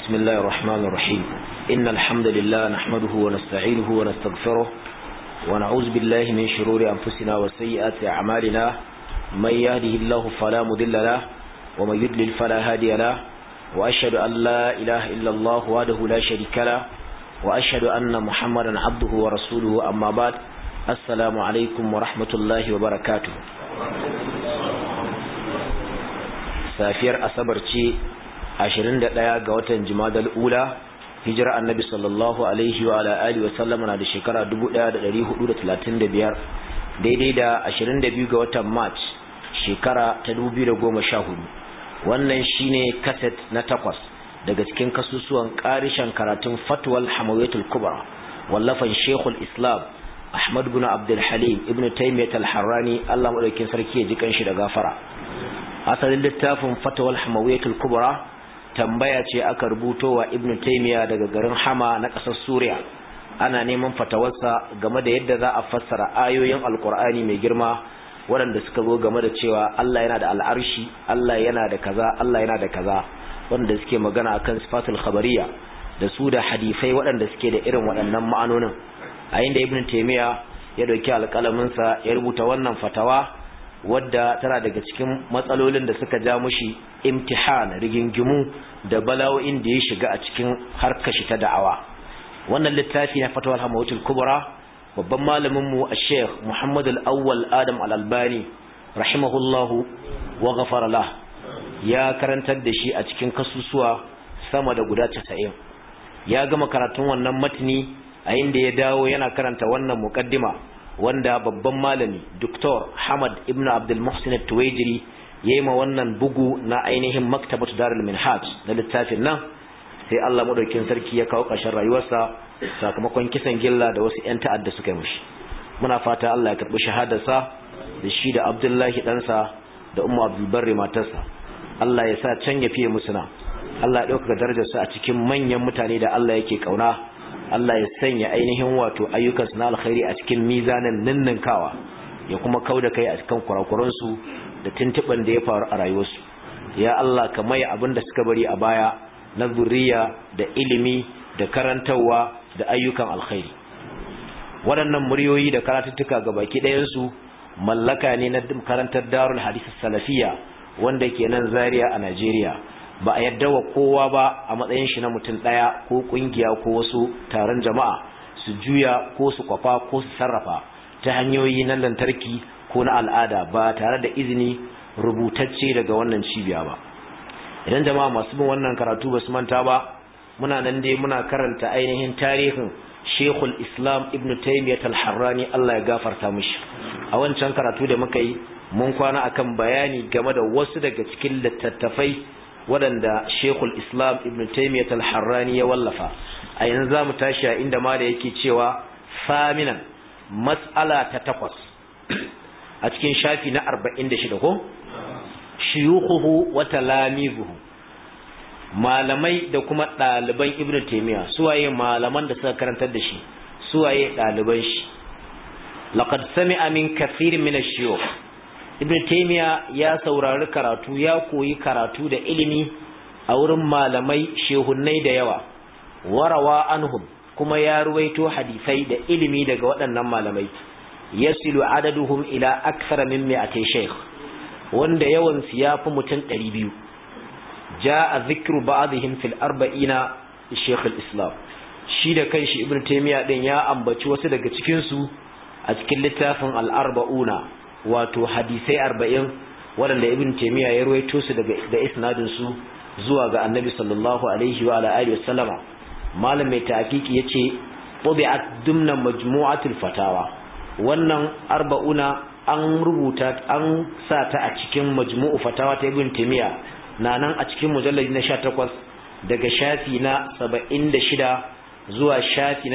بسم الله الرحمن الرحيم إن الحمد لله نحمده ونستعينه ونستغفره ونعوذ بالله من شرور أنفسنا وسيئات أعمالنا من يهده الله فلا مضل له ومن يضلل فلا هادي له وأشهد أن لا إله إلا الله وحده لا شريك له وأشهد أن محمدا عبده ورسوله أما بعد السلام عليكم ورحمة الله وبركاته safiyar asabar ce 21 ga watan Jumadal Ula hijira annabi sallallahu alaihi wa ala alihi wa sallama na da shekara 1435 daidai da 22 ga watan March shekara ta 2014 wannan shine kaset na 8 daga cikin kasusuwan karishan karatun Fatwal Hamawiyatul Kubra wallafan Sheikhul Islam Ahmad ibn Abdul Halim ibn Taymiyyah al-Harrani Allah madaukakin sarki ya ji kanshi da gafara. Asalin littafin Fatwal Hamawiyatul Kubra tambaya ce aka rubuto wa Ibn Taymiyyah daga garin Hama na ƙasar Suriya. Ana neman fatawarsa game da yadda za a fassara ayoyin Alƙur'ani mai girma waɗanda suka zo game da cewa Allah yana da al'arshi, Allah yana da kaza, Allah yana da kaza, wanda suke magana akan sifatul khabariyya da su da hadisai waɗanda suke da irin waɗannan ma'anonin. A inda Ibn Taymiyyah ya dauki alƙalaminsa ya rubuta wannan fatawa wadda tana daga cikin matsalolin da suka ja mushi imtihan rigingimu da bala'o'in da ya shiga a cikin harkar shi ta da'awa. Wannan littafi na Fatwal Hamawiyatul Kubra babban malamin mu Sheikh Muhammad Al-Awwal Adam Al-Albani rahimahullahu wa ghafara lah ya karantar da shi a cikin kasusuwa sama da guda 90. Ya gama karatun wannan matni a inda ya dawo yana karanta wannan muqaddima wanda babban malami Dr. Hamad ibn Abdul Muhsin Al-Tuwaijiri yayi ma wannan bugu na ainihin Maktabatu Darul Minhaj na littafin nan, sai Allah madaukakin sarki ya kawo ƙarshen rayuwarsa sakamakon kisan gilla da wasu ƴan ta'adda suka yi mishi. Muna fata Allah ya karbi shahadarsa da shi da Abdullahi ɗansa da Ummu Abdul Barri matarsa. Allah ya sa can ya fiye musu na. Allah ya ɗaukaka darajarsa a cikin manyan mutane da Allah yake kauna. Allah ya sanya ainihin wato ayyukansu na alkhairi a cikin mizanin ninninkawa, ya kuma kauda kai a cikin kurakuransu da tuntuban da ya faru a rayuwarsu. Ya Allah ka maye abin da suka bari a baya na zuriya da ilimi da karantarwa da ayyukan alkhairi. Waɗannan muryoyi da karatuttuka ga baki ɗayansu mallaka ne na karantar Darul Hadith Salafiyya wanda ke nan Zaria a Najeriya. Ba a yadda wa kowa ba a matsayin shi na mutum ɗaya ko ƙungiya ko wasu taron jama'a su juya ko su kwafa ko su sarrafa ta hanyoyi na lantarki ko na al'ada ba tare da izini rubutacce daga wannan cibiya ba. Idan jama'a masu bin wannan karatu ba su manta ba, muna nan dai muna karanta ainihin tarihin Sheikhul Islam Ibn Taymiyyah al-Harrani Allah ya gafarta mishi. A wancan karatu da muka yi mun kwana akan bayani game da wasu daga cikin littattafai waɗanda Sheikhul Islam Ibn Taymiyyah al-Harrani ya wallafa. A yanzu zamu tashi a inda ma da yake cewa faminan mas'ala ta 8 a cikin shafi na 46 ko shuyukhuhu wa talamizuhu, malamai da kuma ɗaliban Ibn Taymiyyah. Suwaye malaman da suka karantar da shi, suwaye ɗaliban shi. Laqad sami'a min kathirin min ash-shuyukh, Ibn Taymiyyah ya saurari karatu, ya koyi karatu da ilimi a wurin malamai shehunnai da yawa. Warawa anhum, kuma ya ruwaito hadisai da ilimi daga waɗannan malamai. Yasilu adaduhum ila akthara min 200 shaykh, wanda yawan su yafi mutum 200. Jaa dhikru ba'dihim fil 40 Sheikh al-Islam. Shi da kanshi Ibn Taymiyyah din ya ambaci wasu daga cikin su a cikin littafin al-40, wato hadisai 40 waɗanda Ibn Taymiyyah ya ruwaito su da isnadin su zuwa ga Annabi sallallahu alaihi wa ala alihi wasallama. Malam mai tahqiqi yace tabi'at dumna majmu'atul fatawa. Wannan 40 an rubuta an sa ta a cikin majmu'u fatawa ta Ibn Taymiyyah nan a cikin mujalladi na 18 daga shafi na 76 zuwa shafi na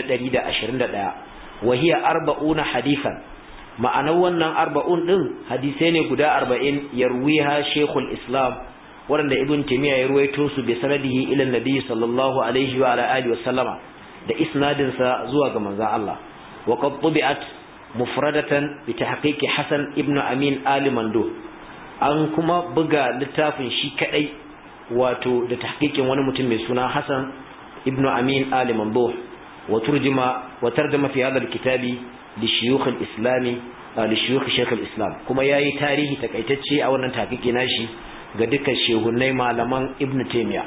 121. wa hiya 40 hadithan. Ma'anar wannan 40 din hadisai ne guda 40 yarwiha Sheikhul Islam wanda Ibn Taymiyyah ya ruwaito su bi sanadihi ila Nabi sallallahu alaihi wa ala alihi wa sallama, da isnadin sa zuwa ga manzon Allah. Wa qad tubi'at mufradatan bi tahqiqi Hasan ibn Amin Ali Mando. An kuma buga littafin shi kadai wato da tahqiqin wani mutum mai suna Hassan ibn Amin Ali Mamduh wa tarjama fi hadha al-kitabi li shuyukh al-islami li shuyukh shaykh al-islam kuma yayi tarihi takaitacce a wannan tahqiqi nashi ga dukkan shehunnai malaman Ibn Taymiyyah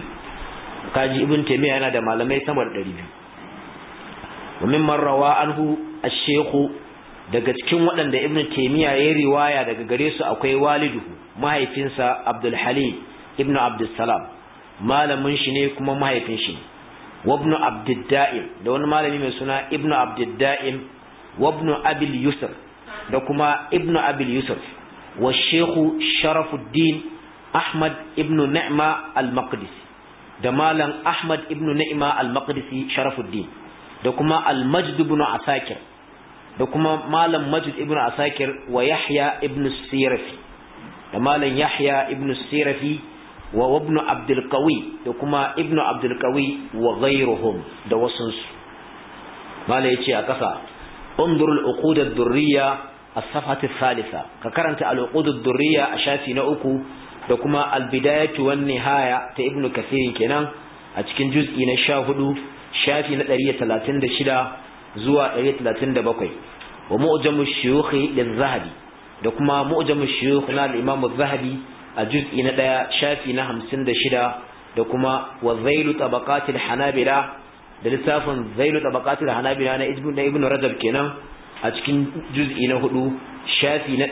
kaji Ibn Taymiyyah yana da malamai sama da 200 wa mimman rawa anhu ash-shaykh daga cikin waɗanda Ibn Taymiyyah ya riwaya daga gare su akwai waliduhu mahaifinsa Abdul Halim ibn Abdul Salam malamin shi ne kuma mahaifin shi ne wa ibn Abdul Da'im da wani malami mai suna Ibn Abdul Da'im wa ibn Abil Yusr da kuma Ibn Abil Yusr wa Sheikh Sharafuddin Ahmad ibn Ni'ma al-Maqdisi da malam Ahmad ibn Ni'ma al-Maqdisi Sharafuddin da kuma al-Majd ibn Asakir da kuma malam Majd ibn Asakir wa Yahya ibn Sirafi da malam Yahya ibn Sirafi wa ibn Abdul Qawi da kuma ibn Abdul Qawi wa ghayruhum da wasunsu malai yace a kasa undur al-uqud ad-durriya as-safhat ath-thalitha ka karanta al-uqud ad-durriya a shafi na 3 da kuma al-bidayatu wan-nihaya ta ibn Kathir kenan a cikin juz'i na 14 shafi na 136 zuwa 137 wa mu'jamu ash-shuyukh lil-zahabi da kuma mu'jamu ash-shuyukh na al-imam az-zahabi a juz'i na 1 shafi na 56 da kuma wa zailu tabaqatil hanabila da littafin zailu tabaqatil hanabila na ibn rajab kenan a cikin juz'i na 4 shafi na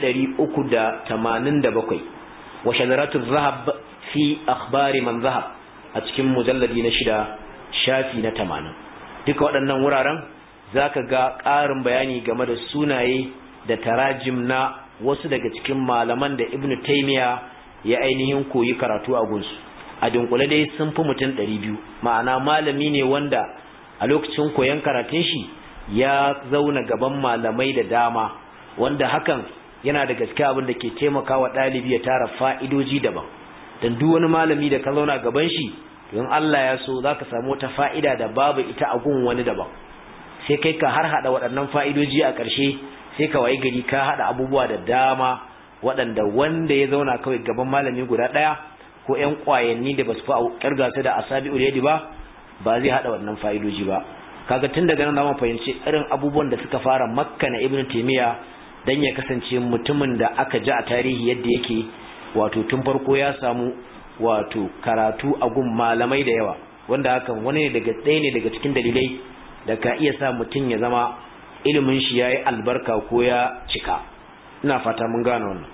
387 wa shadaratu dhahab fi akhbari man dhahab a cikin mujalladi na 6 shafi na 80 duka waɗannan wuraren zaka ga ƙarin bayani game da sunaye da tarajim na wasu daga cikin malaman da Ibn Taymiyyah ya ainihin koyi karatu a gunsu a dunkule dai sun fi mutum 200 ma'ana malami ne wanda a lokacin koyon karatun shi ya zauna gaban malamai da dama wanda hakan yana da gaske abin da ke taimakawa ɗalibi ya tara fa'idoji daban dan duk wani malami da ka zauna gaban shi don Allah ya so zaka samu wata fa'ida da babu ita a gun wani daban sai kai ka har hada waɗannan fa'idoji a ƙarshe sai ka wayi gari ka hada abubuwa da dama waɗanda wanda ya zauna kawai gaban malami guda ɗaya ko ƴan ƙwayanni da basu fa ƙirga su da asabi'ul yadi ba zai hada wannan fa'idoji ba kaga tun daga nan zamu fahimci irin abubuwan da suka fara makkana Ibn Taymiyyah dan ya kasance mutumin da aka ji a tarihi yadda yake wato tun farko ya samu wato karatu a gun malamai da yawa wanda hakan wani ne ɗaya ne daga cikin dalilai da ka iya sa mutum ya zama ilimin shi yayi albarka ko ya cika ina fata mun gane wannan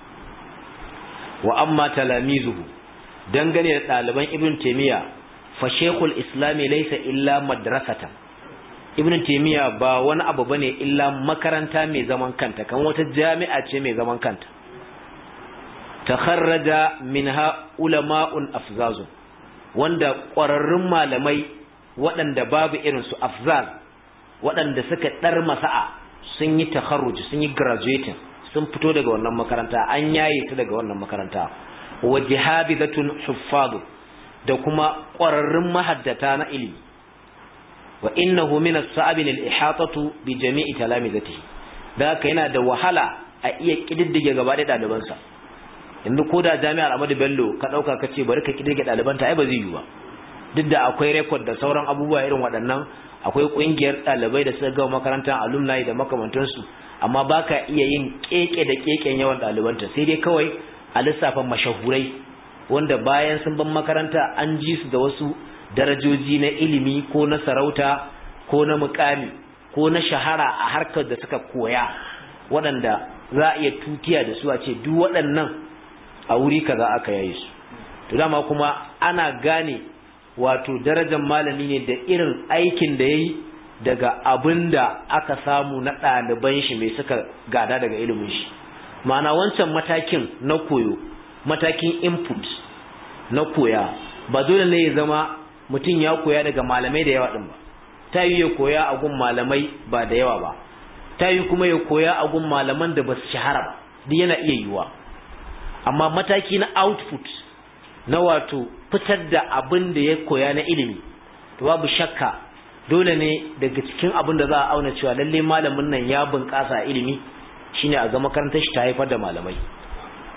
wa amma talamizuhu dangane da ɗaliban Ibn Taymiyyah fa shaykhul islam laysa illa madrasatan Ibn Taymiyyah ba wani abu bane illa makaranta mai zaman kanta kan wata jami'a ce mai zaman kanta takharraja minha ulama'un afzazun wanda ƙwararrun malamai waɗanda babu irin su afzaz waɗanda suka ɗar masa'a sun yi takharruj sun yi graduating sun fito daga wannan makaranta an yaye su daga wannan makaranta wa jihabidatun huffaz da kuma ƙwararrun mahaddata na ilimi wa innahu min as-sa'ab al-ihatatu bi jami'i talamizatihi da haka yana da wahala a iya kididdige gaba da ɗalibansa yanzu ko da jami'ar Ahmadu Bello ka dauka kace bari ka kididdige ɗalibanta ai ba zai yi ba duk da akwai record da sauran abubuwa irin waɗannan akwai kungiyar ɗalibai da suka gama makarantar alumni da makamantansu amma baka iya yin keke da keken yawan ɗalibanta sai dai kawai a lissafin mashahurai wanda bayan sun ban makaranta an ji su da wasu darajoji na ilimi ko na sarauta ko na mukami ko na shahara a harkar da suka koya waɗanda za a iya tutiya da su a ce duk waɗannan a wuri kaza aka yayi su to dama kuma ana gane wato darajar malami ne da irin aikin da yayi daga abinda aka samu na ɗaliban shi mai suka gada daga ilimin shi ma'ana wancan matakin na koyo matakin input na koya ba dole ne ya zama mutum ya koya daga malamai da yawa din ba ta yi ya koya a gun malamai ba da yawa ba ta yi kuma ya koya a gun malaman da ba su shahara ba duk yana iya yiwuwa amma mataki na output na wato fitar da abin da ya koya na ilimi to babu shakka dole ne daga cikin abin da za a auna cewa lalle malamin nan ya bunƙasa ilimi shine a ga makarantar shi ta haifar da malamai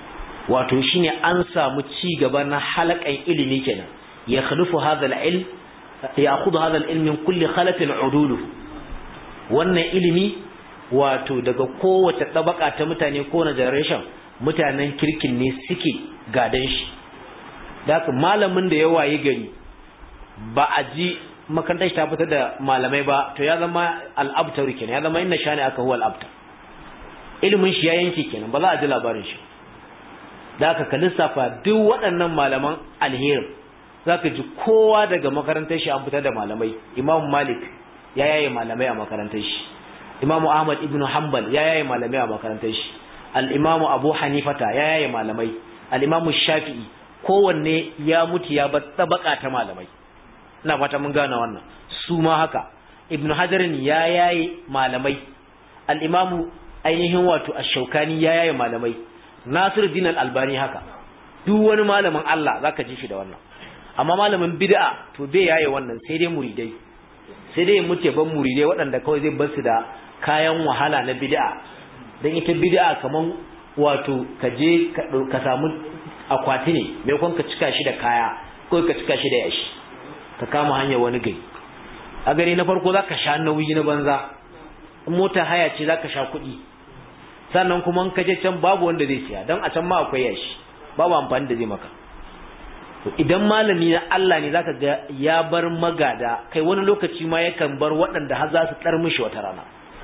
wato shine an samu ci gaba na halakan ilimi kenan ya khulufu hadha al-ilm ya'khudhu hadha al-ilm min kulli khalafin uduluhu wannan ilimi wato daga kowace tabaka ta mutane ko na generation mutanen kirkin ne suke gadan shi daga malamin da ya waye gari ba a ji makarantar shi ta fitar da malamai ba to ya zama al-abtar kenan ya zama inna shani aka huwa al-abtar ilimin shi ya yanke kenan ba za a ji labarin shi da aka lissafa duk waɗannan malaman alherin zaka ji kowa daga makarantar shi an fitar da malamai Imam Malik ya yaye malamai a makarantar shi Imam Ahmad ibn Hanbal ya yaye malamai a makarantar shi al-Imam Abu Hanifata ya yaye malamai al-Imam Shafi'i kowanne ya mutu ya bar tabaka ta malamai ina fata mun gane wannan su ma haka Ibn Hajar ya yaye malamai al-Imam ainihin wato Ash-Shawkani ya yaye malamai Nasiruddin Al-Albani haka duk wani malamin Allah zaka ji shi da wannan amma malamin bid'a to bai yaye wannan sai dai muridai sai dai muke ban muridai waɗanda kawai zai bar su da kayan wahala na bid'a dan ita bid'a kaman wato ka je ka samu akwati ne mai kon ka cika shi da kaya ko ka cika shi da yashi ka kama hanya wani gari a gari na farko zaka sha nauyi na banza mota haya ce zaka sha kuɗi sannan kuma in ka je can babu wanda zai siya dan a can ma akwai yashi babu amfani da zai maka idan malami na Allah ne zaka ga ya bar magada kai wani lokaci ma yakan bar waɗanda har za su tsar mishi wata rana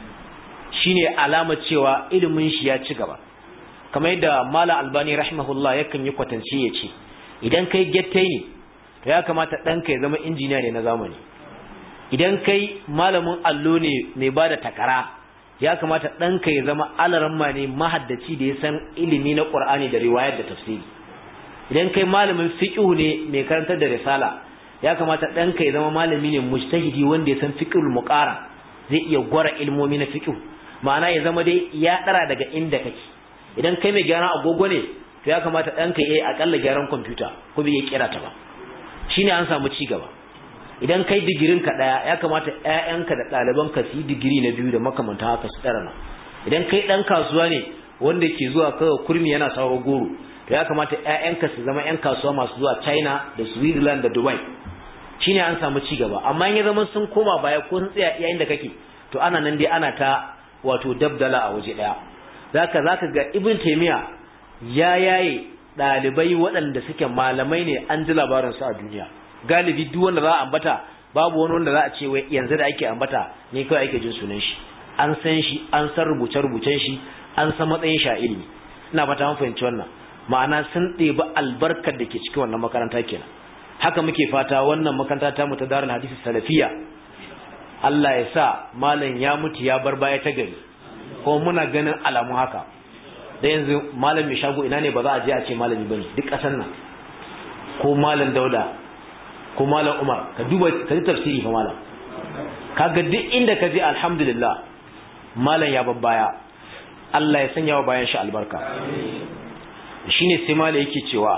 shine alama cewa ilimin shi ya ci gaba kamar yadda Malam Albani rahimahullah yakan yi kwatance ya ce idan kai gettai ne to ya kamata ɗanka ya zama injiniya ne na zamani idan kai malamin allo ne mai bada takara ya kamata ɗanka ya zama alaramma ne mahaddaci da ya san ilimi na Qur'ani da riwayar da tafsiri idan kai malamin fiqh ne mai karantar da risala ya kamata ɗanka ya zama malami ne mujtahidi wanda ya san fiqhul muqara zai iya gwara ilmomi na fiqh ma'ana ya zama dai ya dara daga inda kake idan kai mai gyaran agogo ne to ya kamata ɗanka ya yi akalla gyaran kwamfuta ko bai kira ta ba shine an samu ci gaba idan kai digirin ka daya ya kamata ƴaƴanka da ɗalibanka su yi digiri na biyu da makamanta haka su tsara nan idan kai dan kasuwa ne wanda ke zuwa kawai kurmi yana sawo goro to ya kamata ƴaƴanka su zama ƴan kasuwa masu zuwa China da Switzerland da Dubai shine an samu ci gaba amma in ya zama sun koma baya ko sun tsaya yayin da kake to ana nan dai ana ta wato dabdala a waje daya zaka ga Ibn Taymiyyah ya yaye dalibai waɗanda suke malamai ne an ji labarin su a duniya galibi duk wanda za a ambata babu wani wanda za a ce wai yanzu da ake ambata ne kawai ake jin sunan shi an san shi an san rubuce-rubucen shi an san matsayin shi a ilimi ina fata mun fahimci wannan ma'ana sun ɗebi albarkar da ke cikin wannan makaranta kenan haka muke fata wannan makaranta ta mu ta Darul Hadisi Salafiyya Allah ya sa malam ya mutu ya bar baya ta gari ko muna ganin alamu haka da yanzu malam mai shago ina ne ba za a je a ce malami bane duk ƙasar nan ko malam Dauda ko malam Umar ka duba ka ji tafsiri fa malam kaga duk inda ka je alhamdulillah malam ya babbaya Allah ya sanya wa bayan shi albarka shine sai malam yake cewa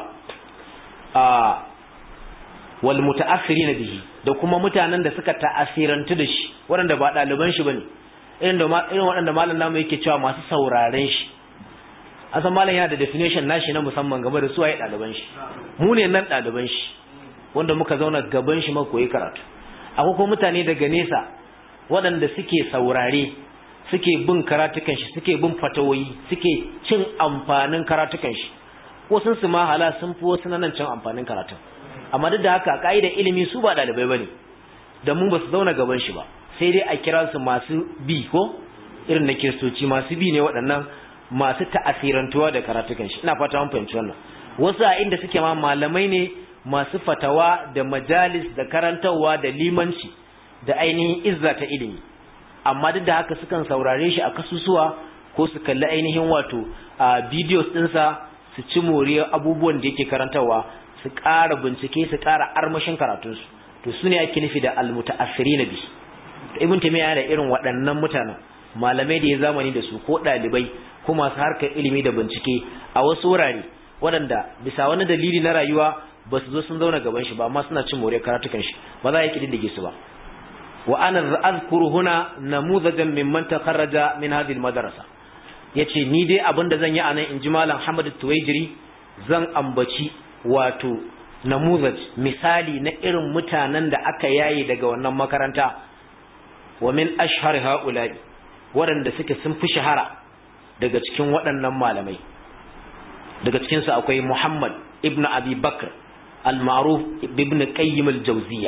wal muta'assirin bihi da kuma mutanen da suka ta'asirantu da shi waɗanda ba ɗaliban shi bane irin waɗanda malam namu yake cewa masu sauraren shi asan malam yana da definition nashi na musamman game da su waye ɗaliban shi mu ne nan ɗaliban shi wanda muka zauna gaban shi muka koyi karatu akwai kuma mutane daga nesa waɗanda suke saurare suke bin karatukan shi suke bin fatawoyi suke cin amfanin karatukan shi wasu su ma hala sun fi wasu nan cin amfanin karatun amma duk da haka kaidar ilimi su ba dalibai bane da mu ba su zauna gaban shi ba sai dai a kira su masu bi ko irin na kiristoci masu bi ne waɗannan masu ta'asirantuwa da karatukan shi ina fata mun fahimci wannan wasu a inda suke ma malamai ne masu fatawa da majalis da karantarwa da limanci da ainihin izza ta ilimi amma duk da haka sukan saurare shi a kasusuwa ko su kalli ainihin wato videos ɗinsa su ci moriyar abubuwan da yake karantarwa su ƙara bincike su ƙara armashin karatunsu to su ne ake nufi da almuta'assirin bi ibn taymiya da irin waɗannan mutanen malamai da ya zamani da su ko ɗalibai ko masu harkar ilimi da bincike a wasu wurare waɗanda bisa wani dalili na rayuwa ba su zo sun zauna gaban shi ba amma suna cin moriyar karatukan shi ba za a yi kididdige su ba wa ana azkuru huna namuzajan mimman takharraja min hadhihi almadrasa yace ni dai abinda zan yi anan inji malam Hamad Tuwaijiri zan ambaci wato namuzaj misali na irin mutanen da aka yaye daga wannan makaranta wa min ashhar haula'i waɗanda suke sun fi shahara daga cikin waɗannan malamai daga cikin su akwai Muhammad ibn Abi Bakr al-ma'ruf ibn Qayyim al-Jawziyya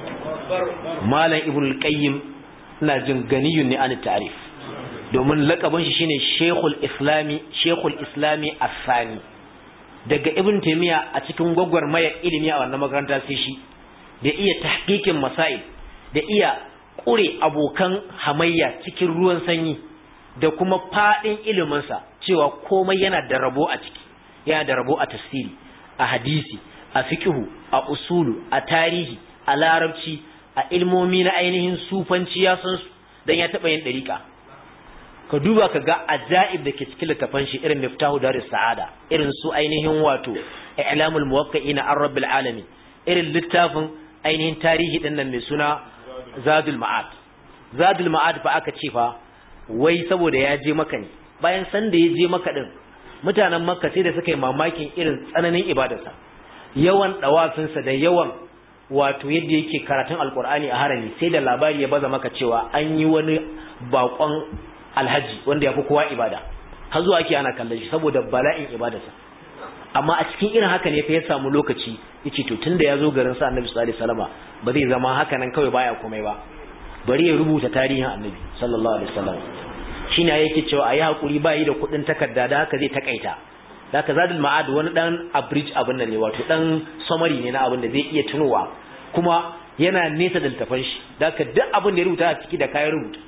malam ibn al-Qayyim ina jin ganiyun ne an ta'rif domin lakabin shi shine Sheikhul Islami As-Sani daga Ibn Taymiyyah a cikin gwagwarmayar ilimi a wannan makaranta sai shi da iya tahqiqin masail da iya kure abokan hamayya cikin ruwan sanyi da kuma fadin ilimin sa cewa komai yana da rabo a ciki yana da rabo a tafsiri a hadisi a fiqhu a usulu a tarihi a larabci a ilmomi na ainihin sufanci ya san su dan ya taba yin dariqa ka duba ka ga ajaib da ke cikin littafan shi irin Miftahu Darus Sa'ada irin su ainihin wato I'lamul Muwaqqi'ina ar-Rabbil Alamin irin littafin ainihin tarihi din nan mai suna Zadul Ma'ad fa aka ce fa wai saboda ya je Makka ne bayan san da ya je Makka din mutanen Makka sai da suka yi mamakin irin tsananin ibadarsa yawan dawafinsa da yawan wato yadda yake karatun alkur'ani a harami sai da labari ya baza maka cewa an yi wani bakon alhaji wanda ya fi kowa ibada har zuwa ake ana kallon shi saboda bala'in ibadarsa amma a cikin irin haka ne fa ya samu lokaci yace to tunda ya zo garin sa Annabi sallallahu alaihi wasallama ba zai zama haka nan kawai baya komai ba bari ya rubuta tarihin Annabi sallallahu alaihi wasallam shine yake cewa ayi hakuri bayi da kudin takarda da haka zai takaita zaka Zadul Ma'ad wani dan abridge abin nan ne wato dan summary ne na abin da zai iya tunowa kuma yana nesa da littafan shi zaka duk abin da ya rubuta a ciki da kayan rubuta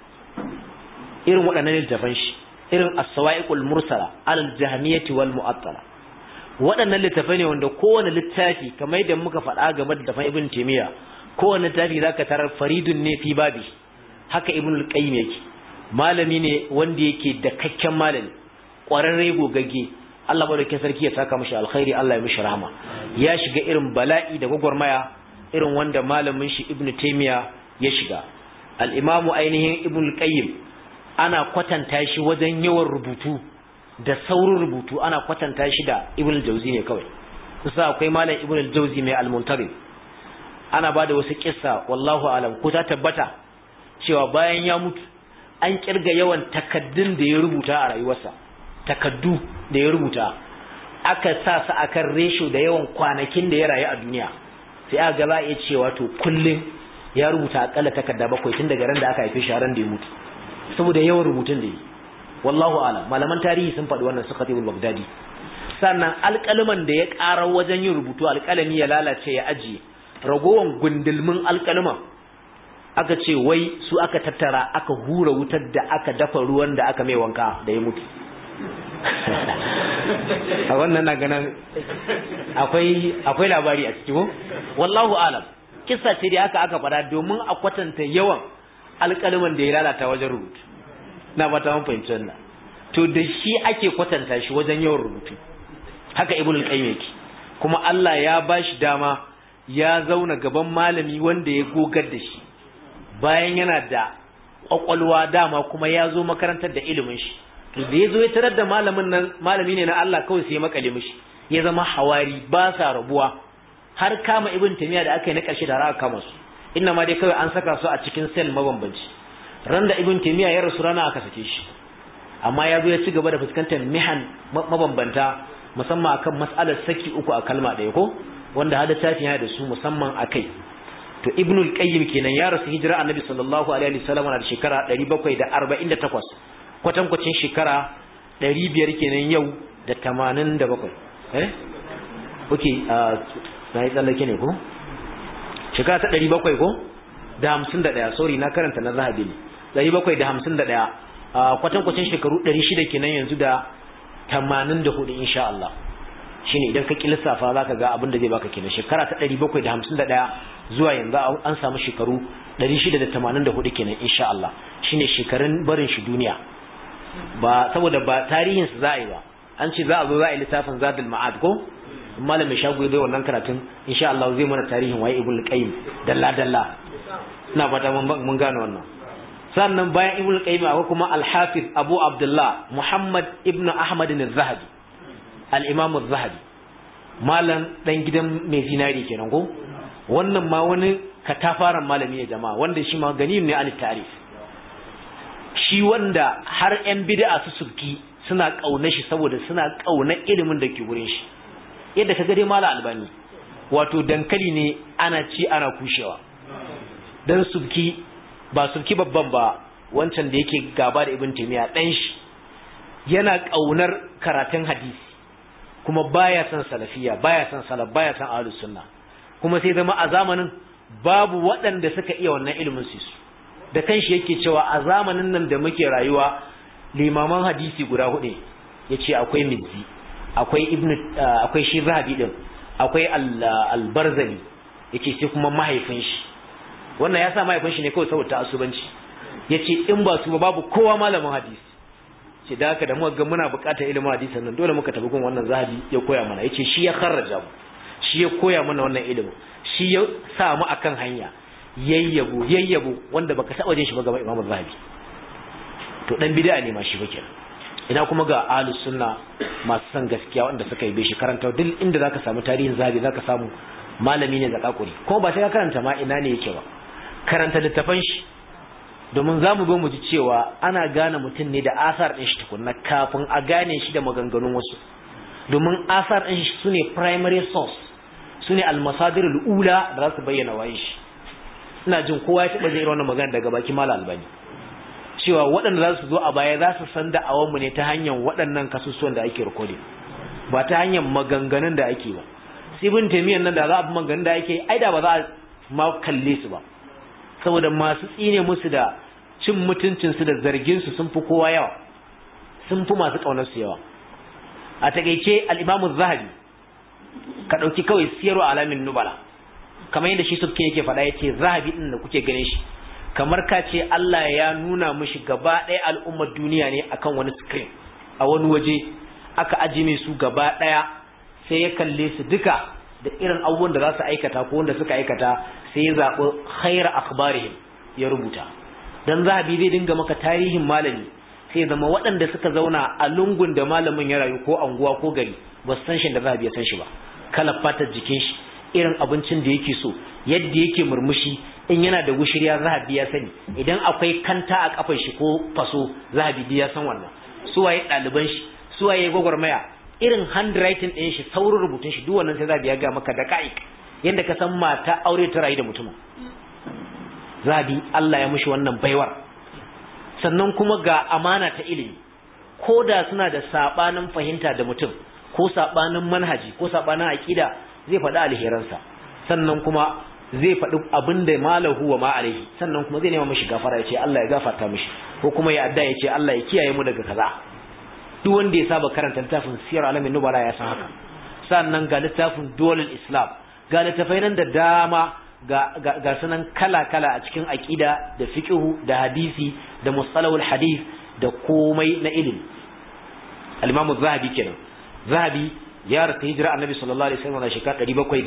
irin waɗannan littafan shi irin as-sawa'iqul mursala al-jahmiyyah wal mu'attala waɗannan littafai ne wanda kowane littafi kamar yadda muka faɗa game da littafin Ibn Taymiyyah kowane littafi zaka tarar faridun ne fi babi haka Ibn al-Qayyim yake malami ne wanda yake da kakken malami ƙwararre gogagge Allah madaukakin sarki ya saka mishi alkhairi Allah ya mishi rahama ya shiga irin bala'i da gwagwarmaya irin wanda malamin shi Ibn Taymiyyah ya shiga al-Imam ainihin Ibn al-Qayyim ana kwatanta shi wajen yawan rubutu da saurin rubutu ana kwatanta shi da Ibn al-Jawzi ne kawai kusa akwai malam Ibn al-Jawzi mai al-Muntabir ana bada wasu kissa wallahu alam ko ta tabbata cewa bayan ya mutu an kirga yawan takaddun da ya rubuta a rayuwarsa takaddu da ya rubuta aka sa su akan ratio da yawan kwanakin da ya rayu a duniya sai aka ga za a iya cewa to kullum ya rubuta akalla takarda 7 tun daga ran da aka haife shi ran da ya mutu saboda yawan rubutun da yi wallahu alam malaman tarihi sun faɗi wannan su Khatibul Baghdadi sannan alƙaluman da ya ƙara wajen yin rubutu alƙalami ya lalace ya ajiye ragowan gundulmin alƙaluman aka ce wai su aka tattara aka hura wutar da aka dafa ruwan da aka mai wanka da ya mutu a wannan na ganin akwai labari a ciki ko wallahu alam kissa ce da aka faɗa domin a kwatanta yawan alƙaluman da ya lalata wajen rubutu na ba ta mun fahimci wannan to da shi ake kwatanta shi wajen yawan rubutu haka Ibn al-Qayyim yake kuma Allah ya bashi dama ya zauna gaban malami wanda ya gogar da shi bayan yana da kwakwalwa dama kuma ya zo makarantar da ilimin shi to da ya zo ya tarar da malamin nan malami ne na Allah kawai sai ya makale mishi ya zama hawari ba sa rabuwa har kama Ibn Taymiyyah da aka yi na ƙarshe da aka kama su inna ma dai kawai an saka su a cikin sel mabambanci ran da Ibn Taymiyyah ya rasu rana aka sake shi amma ya zo ya ci gaba da fuskantar mihan mabambanta musamman akan mas'alar saki uku a kalma ɗaya ko wanda hada tafi yana da su musamman akai to Ibn al-Qayyim kenan ya rasu hijira Annabi sallallahu alaihi wasallam da shekara 748 kwatankwacin shekara 500 kenan yau da 87 okay na yi tsallake ne ko shekara ta 700 ko da 51 sorry na karanta na zahabi ne 751 kwatankwacin shekaru 600 kenan yanzu da 84 insha Allah shine idan ka lissafa zaka ga abin da zai baka kenan shekara ta 751 zuwa yanzu an samu shekaru 684 kenan insha Allah shine shekarun barin shi duniya ba saboda ba tarihin su za a yi ba an ce za a zo za a yi littafin Zadul Ma'ad ko malamin shago zai wannan karatun insha Allah zai mana tarihin waye Ibn Qayyim dalla dalla ina fata mun gane wannan sannan bayan Ibn Qayyim akwai kuma Al-Hafiz Abu Abdullah Muhammad ibn Ahmad al-Zahabi al-Imam az-Zahabi malam dan gidan mai zinari kenan ko wannan ma wani katafaran malami ne jama'a wanda shi ma gani ne al-ta'rif shi wanda har yan bid'a su subki suna kauna shi saboda suna kauna ilimin da ke gurin shi yadda kaga dai malam Albani wato dankali ne ana ci ana kushewa dan subki ba subki babban ba wancan da yake gaba da Ibn Taymiyyah dan shi yana kaunar karatun hadisi kuma baya son salafiya baya son salaf baya son ahlus sunna kuma sai zama a zamanin babu waɗanda suka iya wannan ilimin su da kanshi yake cewa a zamanin nan da muke rayuwa limaman hadisi guda hudu yace akwai Mizzi akwai shi Zahabi din akwai al-Barzali yace sai kuma mahaifin shi wannan yasa mahaifin shi ne kawai saboda asubanci yace in ba su ba babu kowa malamin hadisi ce da haka da muka ga muna buƙatar ilimin hadisin nan dole muka tafi gun wannan Zahabi ya koya mana yace shi ya kharraja mu shi ya koya mana wannan ilimin shi ya sa mu akan hanya yayyabo wanda baka taba jin shi ba gaban Imam Zahabi to dan bid'a ne ma shi bake ina kuma ga ahlus sunna masu san gaskiya wanda suka yi shi karanta duk inda zaka samu tarihin Zahabi zaka samu malami ne zakakuri kuma ba sai ka karanta ma ina ne yake ba karanta littafan shi domin zamu zo mu ji cewa ana gane mutum ne da asar din shi tukunna kafin a gane shi da maganganun wasu domin asar din shi sune primary source sune al-masadir al-ula da za su bayyana waye shi ina jin kowa ya taba jin wannan magana daga baki Malam Albani cewa waɗanda za su zo a baya za su san da awan mu ne ta hanyar waɗannan kasusuwan da ake recording ba ta hanyar maganganun da ake ba Ibn Taymiyyah nan da za a bi maganganun da ake ai da ba za a ma kalle su ba saboda masu tsine musu da cin mutuncin su da zargin su sun fi kowa yawa sun fi masu kaunar su yawa a takeice al-Imam az-Zahabi ka dauki kawai siyaru alamin nubala kamar yadda shi subki yake faɗa yace Zahabi din da kuke ganin shi kamar ka ce Allah ya nuna mishi gaba ɗaya al'ummar duniya ne akan wani screen a wani waje aka ajime su gaba ɗaya sai ya kalle su duka da irin abubuwan da za su aikata ko wanda suka aikata sai ya zaɓi khaira akhbarihim ya rubuta dan Zahabi zai dinga maka tarihin malami sai zama waɗanda suka zauna a lungun da malamin ya rayu ko anguwa ko gari ba su san shi da Zahabi ya san shi ba kala fatar jikin shi irin abincin da yake so yadda yake murmushi in yana da wushiriya Zahabi ya sani idan akwai kanta a kafar shi ko faso Zahabi ya san wannan suwaye ɗaliban shi suwaye gwagwarmaya irin handwriting ɗin shi saurin rubutun shi duk wannan sai Zahabi ya ga maka da ka'ik yanda ka san mata aure ta rayu da mutumin Zahabi Allah ya mishi wannan baiwar sannan kuma ga amana ta ilimi ko da suna da sabanin fahimta da mutum ko sabanin manhaji ko sabanin aqida zai faɗi alheransa sannan kuma zai faɗi abinda malahu wa ma alaihi sannan kuma zai nema mishi gafara ya ce Allah ya gafarta mishi ko kuma ya adda ya ce Allah ya kiyaye mu daga kaza duk wanda ya saba karanta littafin siyar alamin nubala ya san haka sannan ga littafin dawlul islam ga littafai nan da dama ga sanan kala-kala a cikin aqida da fiqhu da hadisi da mustalahul hadith da komai na ilimi al-imam az-zahabi kenan zahabi ya rata hijira annabi sallallahu alaihi wasallam a shekara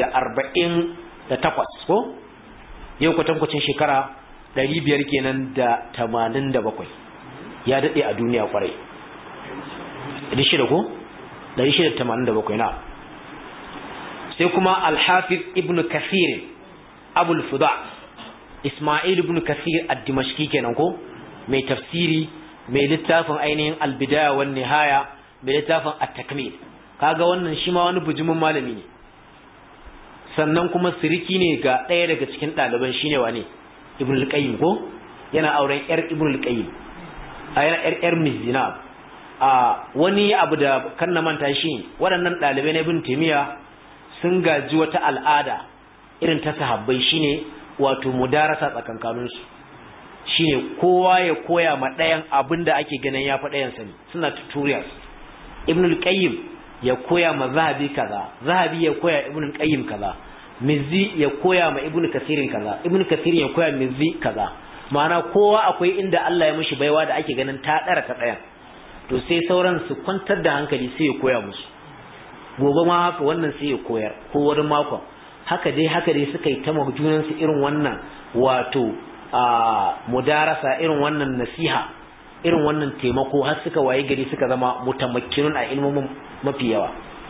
748 ko yau kwatankwacin shekara 500 kenan da 87 ya dade a duniya kwarai 600 ko 687 na sai kuma al-hafiz ibn kathir abul fuda isma'il ibn kathir ad-dimashqi kenan ko mai tafsiri mai littafin ainihin al-bidaya wan nihaya mai littafin at-takmil kaga wannan shi ma wani bujumin malami ne sannan kuma siriki ne ga ɗaya daga cikin ɗaliban shine wane ibn al-qayyim ko yana auren yar ibn al-qayyim a yana yar mizina a wani abu da kan na manta shi waɗannan ɗalibai na ibn taymiya sun gaji wata al'ada irin ta sahabbai shine wato mudarasa tsakankanin su shine kowa ya koya ma ɗayan abinda ake ganin ya fa ɗayan sani suna tutorials ibn al-qayyim ya koya ma zahabi kaza zahabi ya koya ibn al-qayyim kaza mizzi ya koya ma ibn kathirin kaza ibn kathir ya koya mizzi kaza ma'ana kowa akwai inda Allah ya mishi baiwa da ake ganin ta dara ta daya to sai sauran su kwantar da hankali sai ya koya musu gobe ma haka wannan sai ya koyar ko wani mako haka dai suka yi ta junan su irin wannan wato mudarasa irin wannan nasiha irin wannan taimako har suka waye gari suka zama mutamakkinun a ilmomin mafi yawa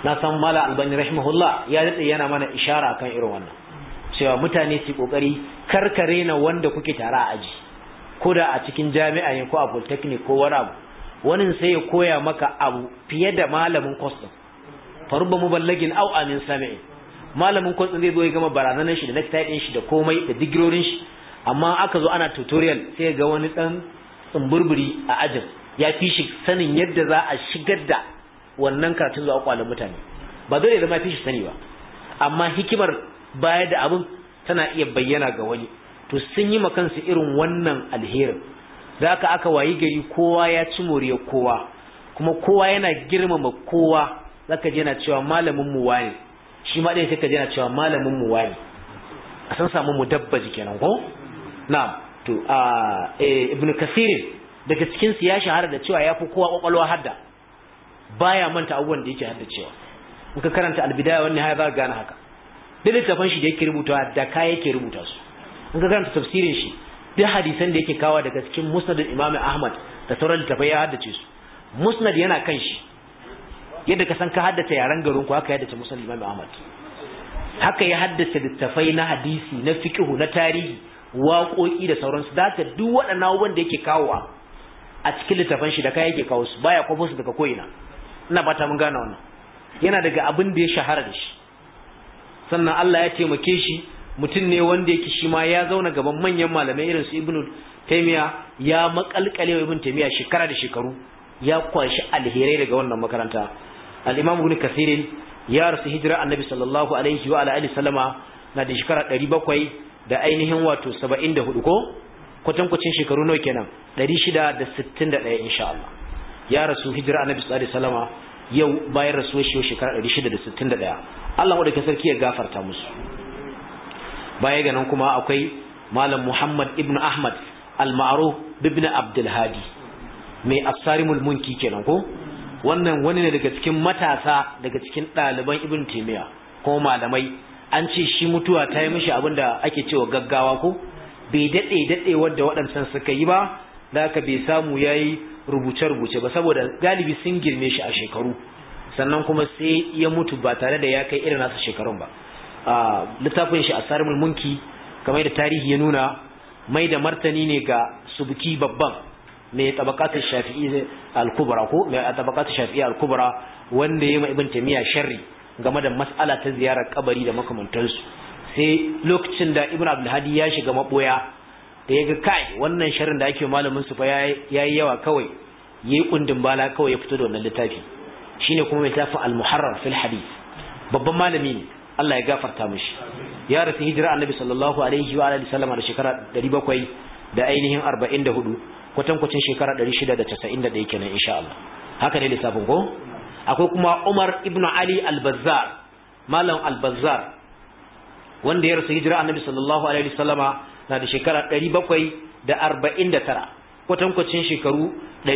na san mala albani rahimahullah ya dade yana mana ishara kan irin wannan cewa mutane su kokari karkare na wanda kuke tare a aji ko da a cikin jami'a ne ko a polytechnic ko wani abu wani sai ya koya maka abu fiye da malamin course din farubba muballagin aw amin sami'in malamin course din zai zo ya gama barazanan shi da necktie din shi da komai da digirorin shi amma aka zo ana tutorial sai ga wani dan tsumburburi a ajin ya fi shi sanin yadda za a shigar da wannan karatun zuwa kwalan mutane ba dole da ma fi shi sani ba amma hikimar baya da abin tana iya bayyana ga wani to sun yi makansu irin wannan alherin zaka aka wayi gari kowa ya ci moriyar kowa kuma kowa yana girmama kowa zaka je yana cewa malamin mu wani shi ma dai sai ka je yana cewa malamin mu wani a san samu mudabbaji kenan ko na'am to ibn kasir daga cikin su ya shahara da cewa yafi kowa kwakwalwa hadda baya manta abubuwan da yake hadda cewa in ka karanta al-bidaya wan nihaya za ka gane haka duk littafin shi da yake rubutawa da kai yake rubuta su in ka karanta tafsirin shi duk hadisan da yake kawo daga cikin musnad Imam Ahmad da sauran littafai ya haddace su musnad yana kan shi yadda ka san ka haddace yaran garin ku haka ya haddace musnad Imam Ahmad haka ya haddace littafai na hadisi na fiqh na tarihi waƙoƙi da sauransu da haka duk waɗannan abubuwan da yake kawowa a cikin littafin shi da kai yake kawo su baya kwafo su daga ko'ina ina fata mun gane wannan yana daga abin da ya shahara da shi sannan Allah ya taimake shi mutum ne wanda yake shi ma ya zauna gaban manyan malamai irin su Ibn Taymiyyah ya makalkale Ibn Taymiyyah shekara da shekaru ya kwashi alherai daga wannan makaranta al-Imam Ibn Kathir ya rasu hijira Annabi sallallahu alaihi wa alihi sallama na da shekara 700 da ainihin wato 74 ko kwatankwacin shekaru nawa kenan 661 insha Allah ya rasu hijira Annabi sallallahu alaihi wasallama yau bayan rasuwar shi shekara 661 Allah mu da sarki ya gafarta musu baya ga nan kuma akwai malam Muhammad ibn Ahmad al-Ma'ruf ibn Abdul Hadi mai asarimul munki kenan ko wannan wani ne daga cikin matasa daga cikin ɗaliban Ibn Taymiyyah ko malamai an ce shi mutuwa ta yi mishi abinda ake cewa gaggawa ko bai daɗe wadda waɗancan suka yi ba da haka bai samu ya yi rubuce-rubuce ba saboda galibi sun girme shi a shekaru sannan kuma sai ya mutu ba tare da ya kai irin nasa shekarun ba littafin shi asarimul munki kamar da tarihi ya nuna mai da martani ne ga subki babban mai tabaqatul shafi'i al-kubra ko mai tabaqatul shafi'i al-kubra wanda yayi Ibn Taymiyyah sharri game da mas'ala ta ziyarar kabari da makamantansu sai lokacin da Ibn Abdul Hadi ya shiga maboya da yaga kai wannan sharrin da ake malamin su fa yayi yawa kawai yayi kundin bala kawai ya fito da wannan littafi shine kuma mai tafi al-muharrar fil hadith babban malami ne Allah ya gafarta mishi ya rasu hijira Annabi sallallahu alaihi wa alihi sallama da shekara 700 da ainihin 44 kwatankwacin shekara 691 kenan insha Allah haka ne lissafin ko akwai kuma Umar ibn Ali al-Bazzar malam al-Bazzar wanda ya rasu hijira Annabi sallallahu alaihi wasallama na da shekara 749 kwatankwacin shekaru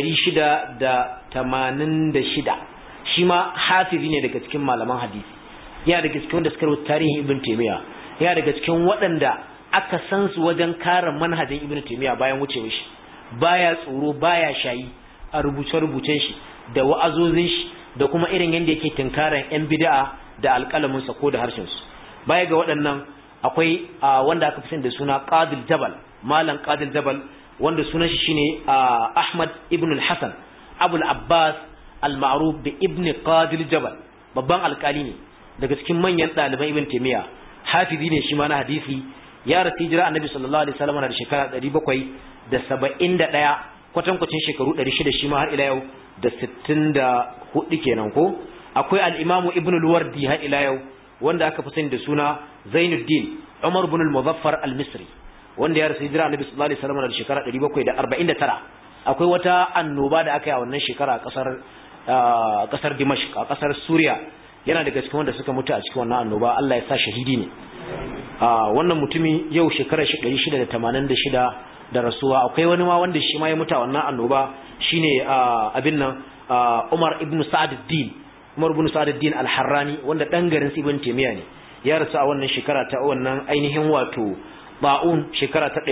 686 shi ma hafizi ne daga cikin malaman hadisi ya daga cikin wanda suka rubuta tarihin Ibn Taymiyyah ya daga cikin waɗanda aka san su wajen kare manhajin Ibn Taymiyyah bayan wucewar shi baya tsoro baya shayi a rubuce-rubucen shi da wa'azozin shi da kuma irin yadda yake tinkaran yan bid'a da alƙalamin sa ko da harshen su baya ga waɗannan akwai wanda aka fi da suna Qadil Jabal malam Qadil Jabal wanda sunan shi shine Ahmad ibn al-Hasan Abul Abbas al-Ma'ruf bi ibn Qadil Jabal babban alƙali ne daga cikin manyan ɗaliban Ibn Taymiyyah hafizi ne shi ma na hadisi ya rasu hijira Annabi sallallahu alaihi wasallam da shekara 771 kwatankwacin shekaru 600 shi ma har ila yau da 64 kenan ko akwai al-Imam Ibn al-Wardi har ila yau wanda aka fi sani da suna Zainuddin Umar ibn al-Muzaffar al-Misri wanda ya rasu hijira Annabi sallallahu alaihi wasallam da shekara 749 akwai wata annoba da aka yi a wannan shekara a kasar Dimashq a kasar Suriya yana daga cikin wanda suka mutu a cikin wannan annoba Allah ya sa shahidi ne wannan mutumi yau shekarar 686 da rasuwa akwai wani ma wanda shi ma ya mutu a wannan annoba shine abin nan Umar ibn Sa'd al-Harrani wanda dan garin Ibn Taymiyyah ne ya rasu a wannan shekara ta wannan ainihin wato ba'un shekara ta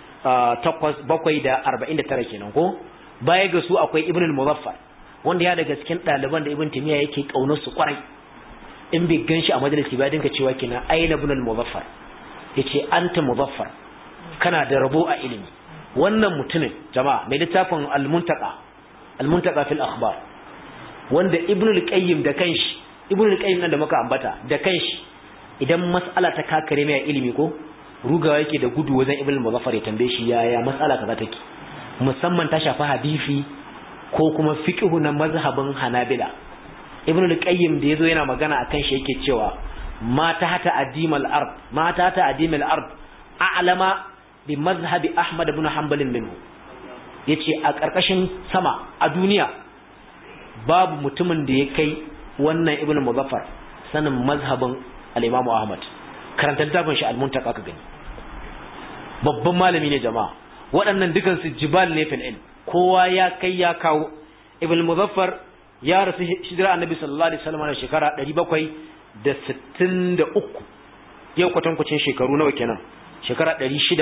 849 kenan ko baya ga su akwai Ibn al-Muzaffar wanda ya daga cikin ɗaliban da Ibn Taymiyyah yake kaunar su kwarai in bai ganshi a majalisi ba dinka cewa kina aina ibn al-muzaffar yace anta muzaffar kana da rabo a ilimi. wannan mutumin jama'a mai littafin al-muntaqa fil akhbar wanda ibn al-qayyim da kanshi ibn al-qayyim nan da muka ambata da kanshi idan mas'ala ta kakare mai ilimi ko rugawa yake da gudu wajen ibn al-muzaffar ya tambaye shi yaya mas'ala kaza take, musamman ta shafi hadisi ko kuma fiqhu na mazhabin hanabila. ibn al-qayyim da yazo yana magana akan shi yake cewa ma tahta adimal ard a'lama bi mazhabi ahmad ibn hanbal minhu. yace a karkashin sama a duniya babu mutumin da ya kai wannan ibn muzaffar sanin mazhabin al-imam ahmad. karanta littafin shi al-muntaqa ka gani, babban malami ne jama'a. waɗannan dukan su jibal ne fil ilm, kowa ya kai ya kawo. ibn muzaffar ya rasu hijira annabi sallallahu alaihi wasallam a shekara 763, yau kwatankwacin shekaru nawa kenan, shekara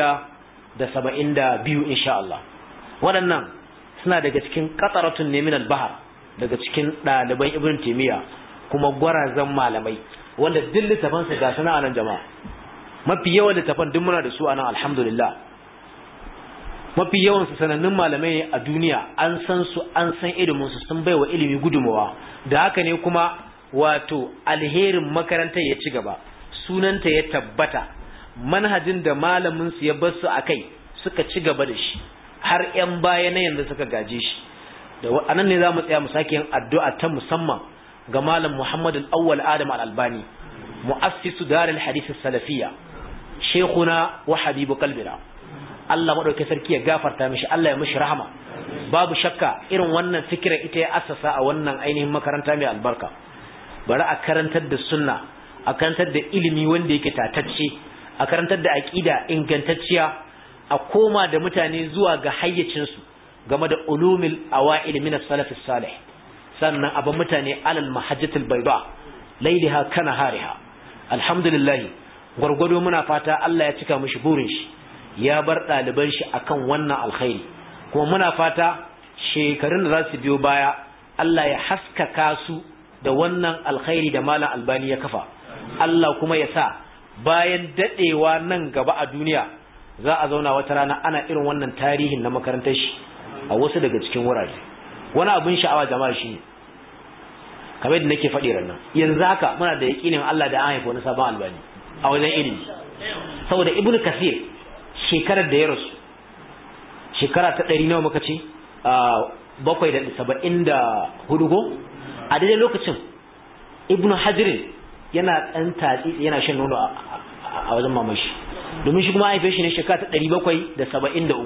672 insha Allah. waɗannan suna daga cikin qataratun ne min al-bahr, daga cikin ɗaliban ibn taymiya kuma gwarazan malamai wanda duk littafan su ga sana anan jama'a. mafi yawan littafan duk muna da su anan alhamdulillah. mafi yawan su sanannun malamai ne a duniya, an san su, an san ilimin su, sun baiwa ilimi gudumawa. da haka ne kuma wato alherin makarantar ya ci gaba, sunanta ya tabbata, manhajin da malamin su ya bar su akai suka ci gaba da shi har ƴan baya na yanzu suka gaje shi. da anan ne zamu tsaya mu sake yin addu'a ta musamman ga malam Muhammad al-Awwal Adam al-Albani, mu'assisu dar al-hadith as-salafiyya, shaykhuna wa habibu qalbina. Allah madauke sarki ya gafarta mishi, Allah ya mishi rahama. babu shakka irin wannan fikira ita ya assasa a wannan ainihin makaranta mai albarka. bari a karantar da sunna, a karantar da ilimi wanda yake tatacce, a karantar da aqida ingantacciya, a koma da mutane zuwa ga hayyacin su game da ulumul awail min as-salaf as-salih. sannan abin mutane alal mahajjatul bayda lailaha kana hariha. alhamdulillah gurgudo muna fata Allah ya cika mishi burin shi, ya bar daliban shi akan wannan alkhairi, kuma muna fata shekarun da za su biyo baya Allah ya haskaka su da wannan alkhairi da malam albani ya kafa. Allah kuma ya sa bayan dadewa nan gaba a duniya za a zauna wata rana ana irin wannan tarihin na makarantar shi a wasu daga cikin wurare. wani abin sha'awa jama'a shi kamar yadda nake faɗi rannan, yanzu haka muna da yaƙinin Allah da an haifa wani sabon albani a wajen ilimi. saboda ibnu kasir shekarar da ya rasu shekara ta 100 nawa muka ce 774 go a daidai lokacin ibnu hajirin yana ɗan tatsi yana shan nono a wajen mamashi, domin shi kuma an haife shi ne shekara ta 773.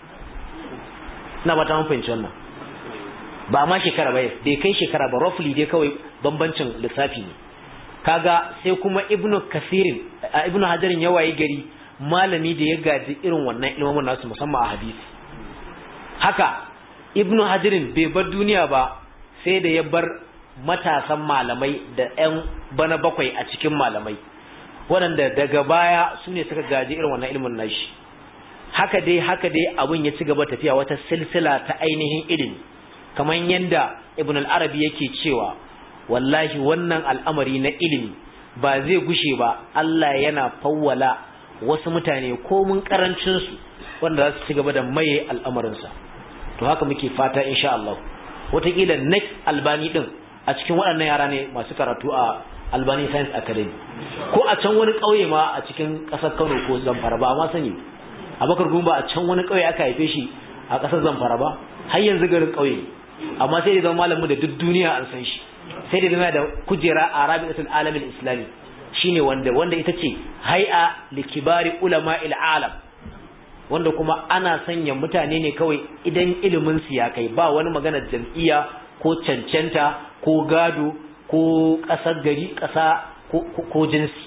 ina ba ta mun fahimci wannan, ba ma shekara ba, bai kai shekara ba, roughly dai kawai bambancin lissafi ne. kaga sai kuma ibnu hajarin ya wayi gari malami da ya gaji irin wannan ilmomin nasu musamman a hadisi. haka ibnu hajarin bai bar duniya ba sai da ya bar matasan malamai da ƴan bana bakwai a cikin malamai waɗanda daga baya su ne suka gaji irin wannan ilimin nashi. haka dai abin ya ci gaba tafiya wata silsila ta ainihin ilimi, kamar yanda ibn al-arabi yake cewa wallahi wannan al'amari na ilimi ba zai gushe ba, Allah yana fawwala wasu mutane ko mun karancin su wanda za su ci gaba da maye al'amarin sa. to haka muke fata insha Allah wataƙila next albani din a cikin waɗannan yara ne masu karatu a Albani Science Academy, ko a can wani ƙauye ma a cikin ƙasar Kano ko Zamfara ba ma sani. Abubakar Gumba a can wani ƙauye aka haife shi a ƙasar Zamfara ba, har yanzu garin ƙauye, amma sai da zama malamin da duk duniya an san shi, sai da zama da kujera a Rabi'atul Alamil Islami, shine wanda ita ce hay'a likibari ulama'il alam, wanda kuma ana sanya mutane ne kawai idan ilimin su ya kai, ba wani magana jam'iyya ko cancanta ko gado ko ƙasar gari ƙasa ko jinsi.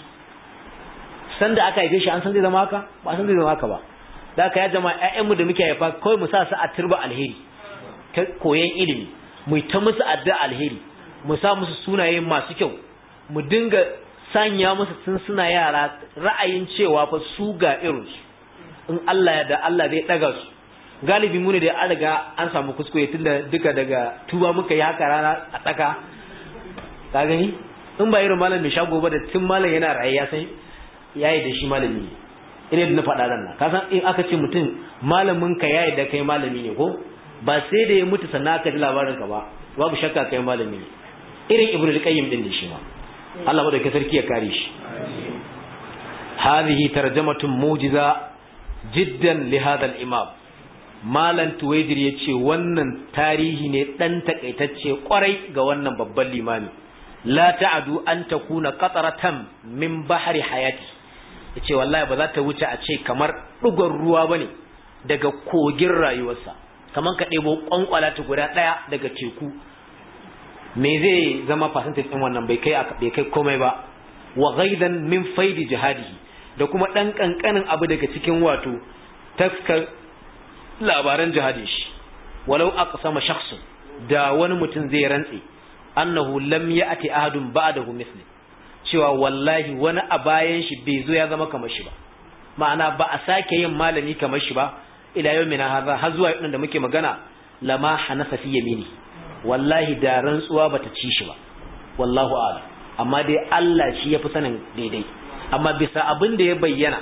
sanda aka haife shi an san zai zama haka, ba san zai zama haka ba. da aka ya jama'a ƴaƴanmu da muke haifa kawai mu sa su a turba alheri ta koyan ilimi, mu ta musu addu'a alheri, mu sa musu sunaye masu kyau, mu dinga sanya musu tun suna yara ra'ayin cewa fa su ga irinsu, in Allah ya da Allah zai daga su. galibi mu ne da an riga an samu kuskure tunda duka daga tuba muka yi haka rana a tsaka, ka gani in ba irin malam mai shago ba da tun malam yana raye ya san yayi da shi malami ne ina da na faɗa nan ka san in aka ce mutum malamin ka yayi da kai malami ne ko ba sai da ya mutu sannan aka ji labarin ka ba babu shakka kai malami ne irin ibnu al-qayyim din ne shi ma Allah madaukakin sarki ya kare shi hadhihi tarjamatun mujiza jiddan li hadha al-imam malan tuwaidir yace wannan tarihi ne dan takaitacce kwarai ga wannan babban limami la ta'adu an takuna qataratan min bahri hayati yace wallahi ba za ta wuce a ce kamar dugon ruwa bane daga kogin rayuwarsa kaman ka debo kwankwala ta guda daya daga teku me zai zama percentage din wannan bai kai komai ba wa ghaidan min faidi jihadihi da kuma dan kankanin abu daga cikin wato taskar labaran jihadin shi walau aqsama shakhs da wani mutum zai rantsi annahu lam ya'ti ahadun ba'dahu mithli cewa wallahi wani a bayan shi bai zo ya zama kamar shi ba ma'ana ba a sake yin malami kamar shi ba ila yawmina hadha har zuwa yau da muke magana lama hanasa fi yamini wallahi da rantsuwa bata ci shi ba wallahu a'lam amma dai Allah shi yafi sanin daidai amma bisa abin da ya bayyana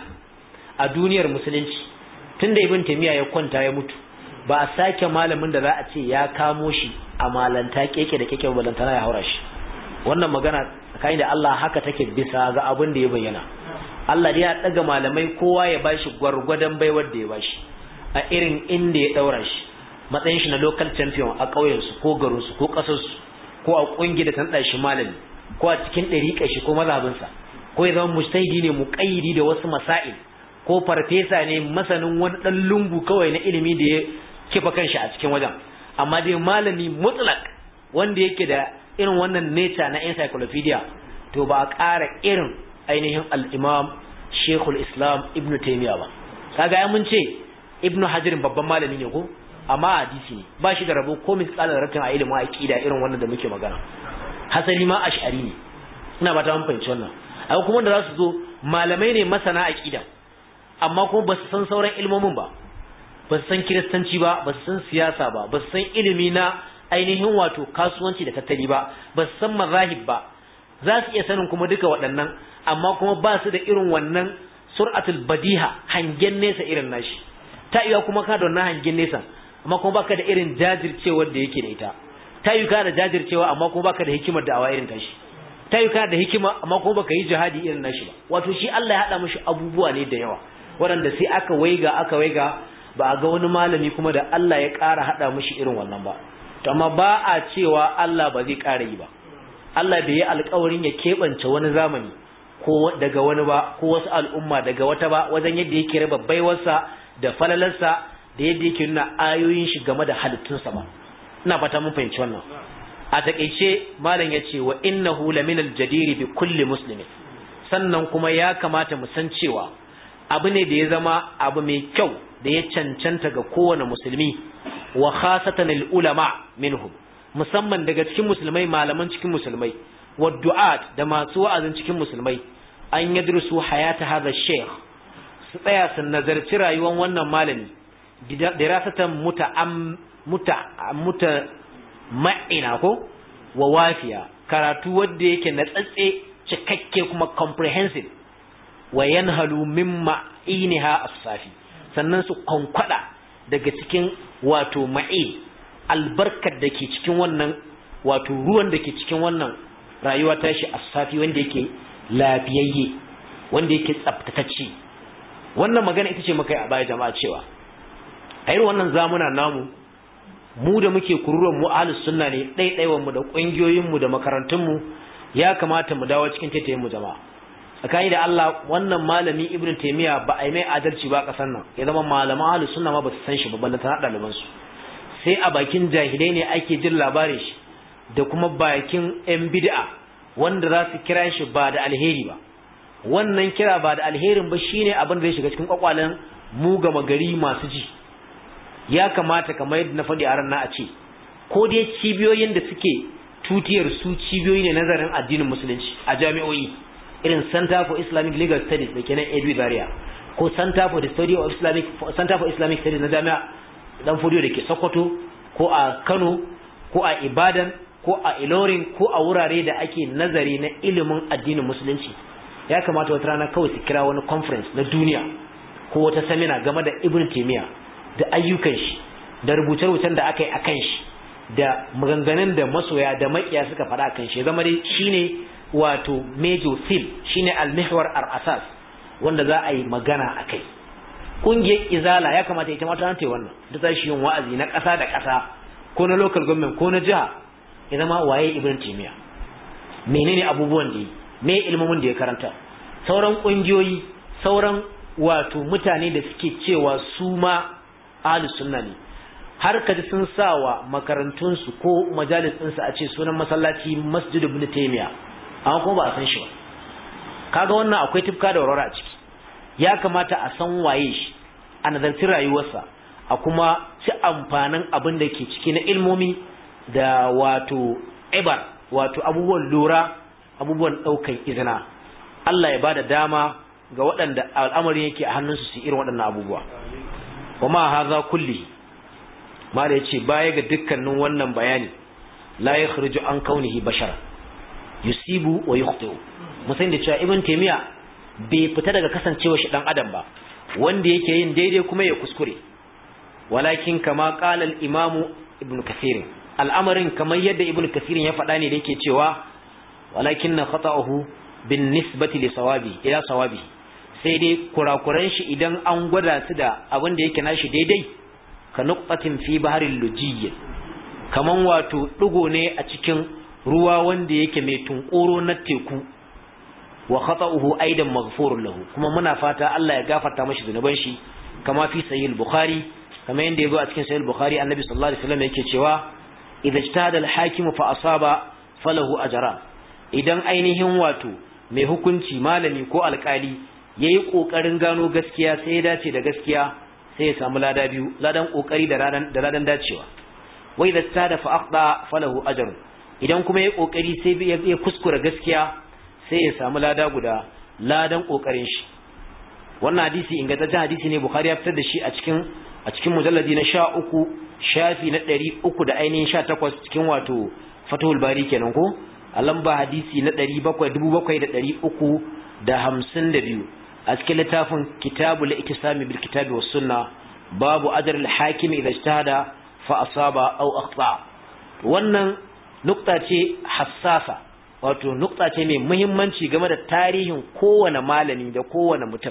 a duniyar musulunci tunda ibn taymiya ya kwanta ya mutu ba a sake malamin da za a ce ya kamo shi a malanta keke da keke balantana ya haura shi wannan magana tsakanin da Allah haka take bisa ga abin da ya bayyana Allah dai ya daga malamai kowa ya bashi gwargwadon baiwar da ya bashi a irin inda ya daura shi matsayin shi na local champion a ƙauyen su ko garin su ko ƙasar su ko a kungi da tanda shi malami ko a cikin dariƙar shi ko mazhabin sa ko ya zama mujtahidi ne muqayyidi da wasu masail ko farfesa ne masanin wani dan lungu kawai na ilimi da ya kifa kanshi a cikin wajen amma dai malami mutlaq wanda yake da irin wannan nature na encyclopedia to ba a ƙara irin ainihin al-Imam Sheikhul Islam Ibn Taymiyyah ba kaga ya mun ce Ibn Hajar babban malami ne ko amma hadisi ne ba shi da rabo ko misqalar rakan a ilimin aqida irin wannan da muke magana hasali ma ash'ari ne ina ba ta mun fahimci wannan ai kuma da za su zo malamai ne masana aqida amma kuma ba su san sauran ilmomin ba ba su san kiristanci ba ba su san siyasa ba ba su san ilimi na ainihin wato kasuwanci da tattali ba ba su san mazahib ba za su iya sanin kuma duka waɗannan amma kuma ba su da irin wannan sur'atul badiha hangen nesa irin nashi ta iya kuma ka da wannan hangen nesa amma kuma baka da irin jajircewar da yake da ita ta yi ka da jajircewa amma kuma baka da hikimar da'awa irin tashi ta yi ka da hikima amma kuma baka yi jihadi irin nashi ba wato shi Allah ya hada mishi abubuwa ne da yawa waɗanda sai aka waiga ba a ga wani malami kuma da Allah ya ƙara hada mishi irin wannan ba to amma ba a cewa Allah ba zai ƙara yi ba Allah bai yi alƙawarin ya keɓance wani zamani ko daga wani ba ko wasu al'umma daga wata ba wajen yadda yake raba baiwarsa da falalarsa da yadda yake nuna ayoyin shi game da halittunsa ba ina fata mun fahimci wannan a takeice malam yace wa innahu laminal jadiri bi kulli muslimin sannan kuma ya kamata mu san cewa abu ne da ya zama abu mai kyau da ya cancanta ga kowane musulmi wa khasatan al ulama minhum musamman daga cikin musulmai malaman cikin musulmai wa du'at da masu wa'azin cikin musulmai an yadrusu hayata hadha shaykh su tsaya su nazarci rayuwar wannan malami dirasatan ma'ina ko wa wafiya karatu wanda yake na tsatse cikakke kuma comprehensive wa yanhalu mimma iniha as-safi sannan su konkwada daga cikin wato ma'i albarkar da ke cikin wannan wato ruwan da ke cikin wannan rayuwa ta shi as-safi wanda yake lafiyayye wanda yake tsaftatacce wannan magana ita ce muka yi a baya jama'a cewa a irin wannan zamuna namu mu da muke kururuwan mu ahlus sunna ne ɗaiɗaiwan mu da ƙungiyoyin mu da makarantun mu ya kamata mu dawo cikin taitayen mu jama'a tsakani da Allah wannan malami Ibn Taymiyyah ba a yi mai adalci ba kasan nan ya zama malaman ahlus sunna ma ba su san shi ba ballan ta ɗaliban su sai a bakin jahilai ne ake jin labarin shi da kuma bakin yan bid'a wanda za su kira shi ba da alheri ba wannan kira ba da alherin ba shine abin da ya shiga cikin kwakwalen mu gama gari masu ji ya kamata kamar yadda na faɗi a ran na a ce ko dai cibiyoyin da suke tutiyar su cibiyoyi ne nazarin addinin musulunci a jami'o'i irin Center for Islamic Legal Studies da kenan Edu Zaria ko Center for the Study of Islamic Studies na jami'a dan Fodiyo da ke Sokoto ko a Kano ko a Ibadan ko a Ilorin ko a wurare da ake nazari na ilimin addinin musulunci ya kamata wata rana kawai su kira wani conference na duniya ko wata seminar game da Ibn Taymiyyah da ayyukan shi da rubuce-rubucen da aka yi akan shi da maganganun da masoya da makiya suka faɗa akan shi zama dai shine wato major theme shine al-mihwar al-asas wanda za a yi magana akai. Kungiyar Izala ya kamata ita ma ta yi wannan da tashi yin wa'azi na ƙasa da ƙasa ko na local government ko na jiha ya zama waye Ibn Taymiyyah, menene abubuwan da yi, me ilmomin da ya karanta. Sauran kungiyoyi, sauran wato mutane da suke cewa su ma ahlus sunna ne, har kaji sun sawa makarantunsu ko majalis ɗinsu a ce sunan masallaci Masjid Ibn Taymiyyah, amma kuma ba a san shi ba. Kaga wannan akwai tufka da warwara a ciki. Ya kamata a san waye shi, a nazarci rayuwarsa, a kuma ci amfanin abin da ke ciki na ilmomi da wato ibar, wato abubuwan lura, abubuwan ɗaukan izina. Allah ya bada dama ga waɗanda al'amarin yake a hannunsu su irin waɗannan abubuwa. Kuma haza kulli ma da yace baya ga dukkanin wannan bayani la yakhruju an kaunihi bashara yusibu wa yukhti'u. Musan da cewa Ibn Taymiyyah bai fita daga kasancewa shi dan adam ba wanda yake yin daidai kuma ya kuskure. Walakin kama qala al-Imam Ibn Kathir, al'amarin kamar yadda Ibn Kathir ya faɗa ne da yake cewa walakinna khata'uhu bin nisbati li sawabi ila sawabi, sai dai kurakuran shi idan an gwada su da abin da yake nashi daidai ka nuqatin fi baharil lujiyyin, kaman wato digo ne a cikin ruwa wanda yake mai tunkoro na teku. Wa khata'uhu aidan maghfurun lahu, kuma muna fata Allah ya gafarta mashi zunuban shi, kama fi sahih al-Bukhari, kama yanda yazo a cikin sahih al-Bukhari annabi sallallahu alaihi wasallam yake cewa idza ijtahada al-hakim fa asaba falahu ajran, idan ainihin wato mai hukunci malami ko alkali yayi kokarin gano gaskiya sai ya dace da gaskiya sai ya samu lada biyu, ladan kokari da ladan dacewa. Wa idza ijtahada fa akhta falahu ajrun, idan kuma yayi kokari sai ya kuskura gaskiya sai ya samu lada guda, ladan kokarin shi. Wannan hadisi ingantaccen hadisi ne, Bukhari ya fitar da shi a cikin mujalladi na 13 shafi na 300 da ainihin 18 cikin wato Fathul Bari kenan ko, a lamba hadisi na 7352 a cikin littafin Kitabul Iktisami bil Kitabi was Sunnah, babu ajr al-hakim idha ijtahada fa asaba aw akhta. Wannan nukta ce hassasa, wato nukta ce mai muhimmanci game da tarihin kowane malami da kowane mutum,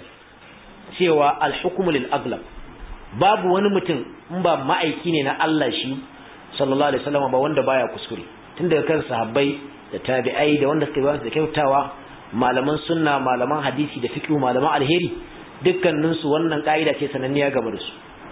cewa al-hukmu lil aghlab, babu wani mutum in ba ma'aiki ne na Allah shi sallallahu alaihi wasallam ba wanda baya kuskure, tun daga kan sahabbai da tabi'ai da wanda suka yi da kyautawa, malaman sunna, malaman hadisi da fiqh, malaman alheri, dukkanin su wannan kaida ce sananniya game da su,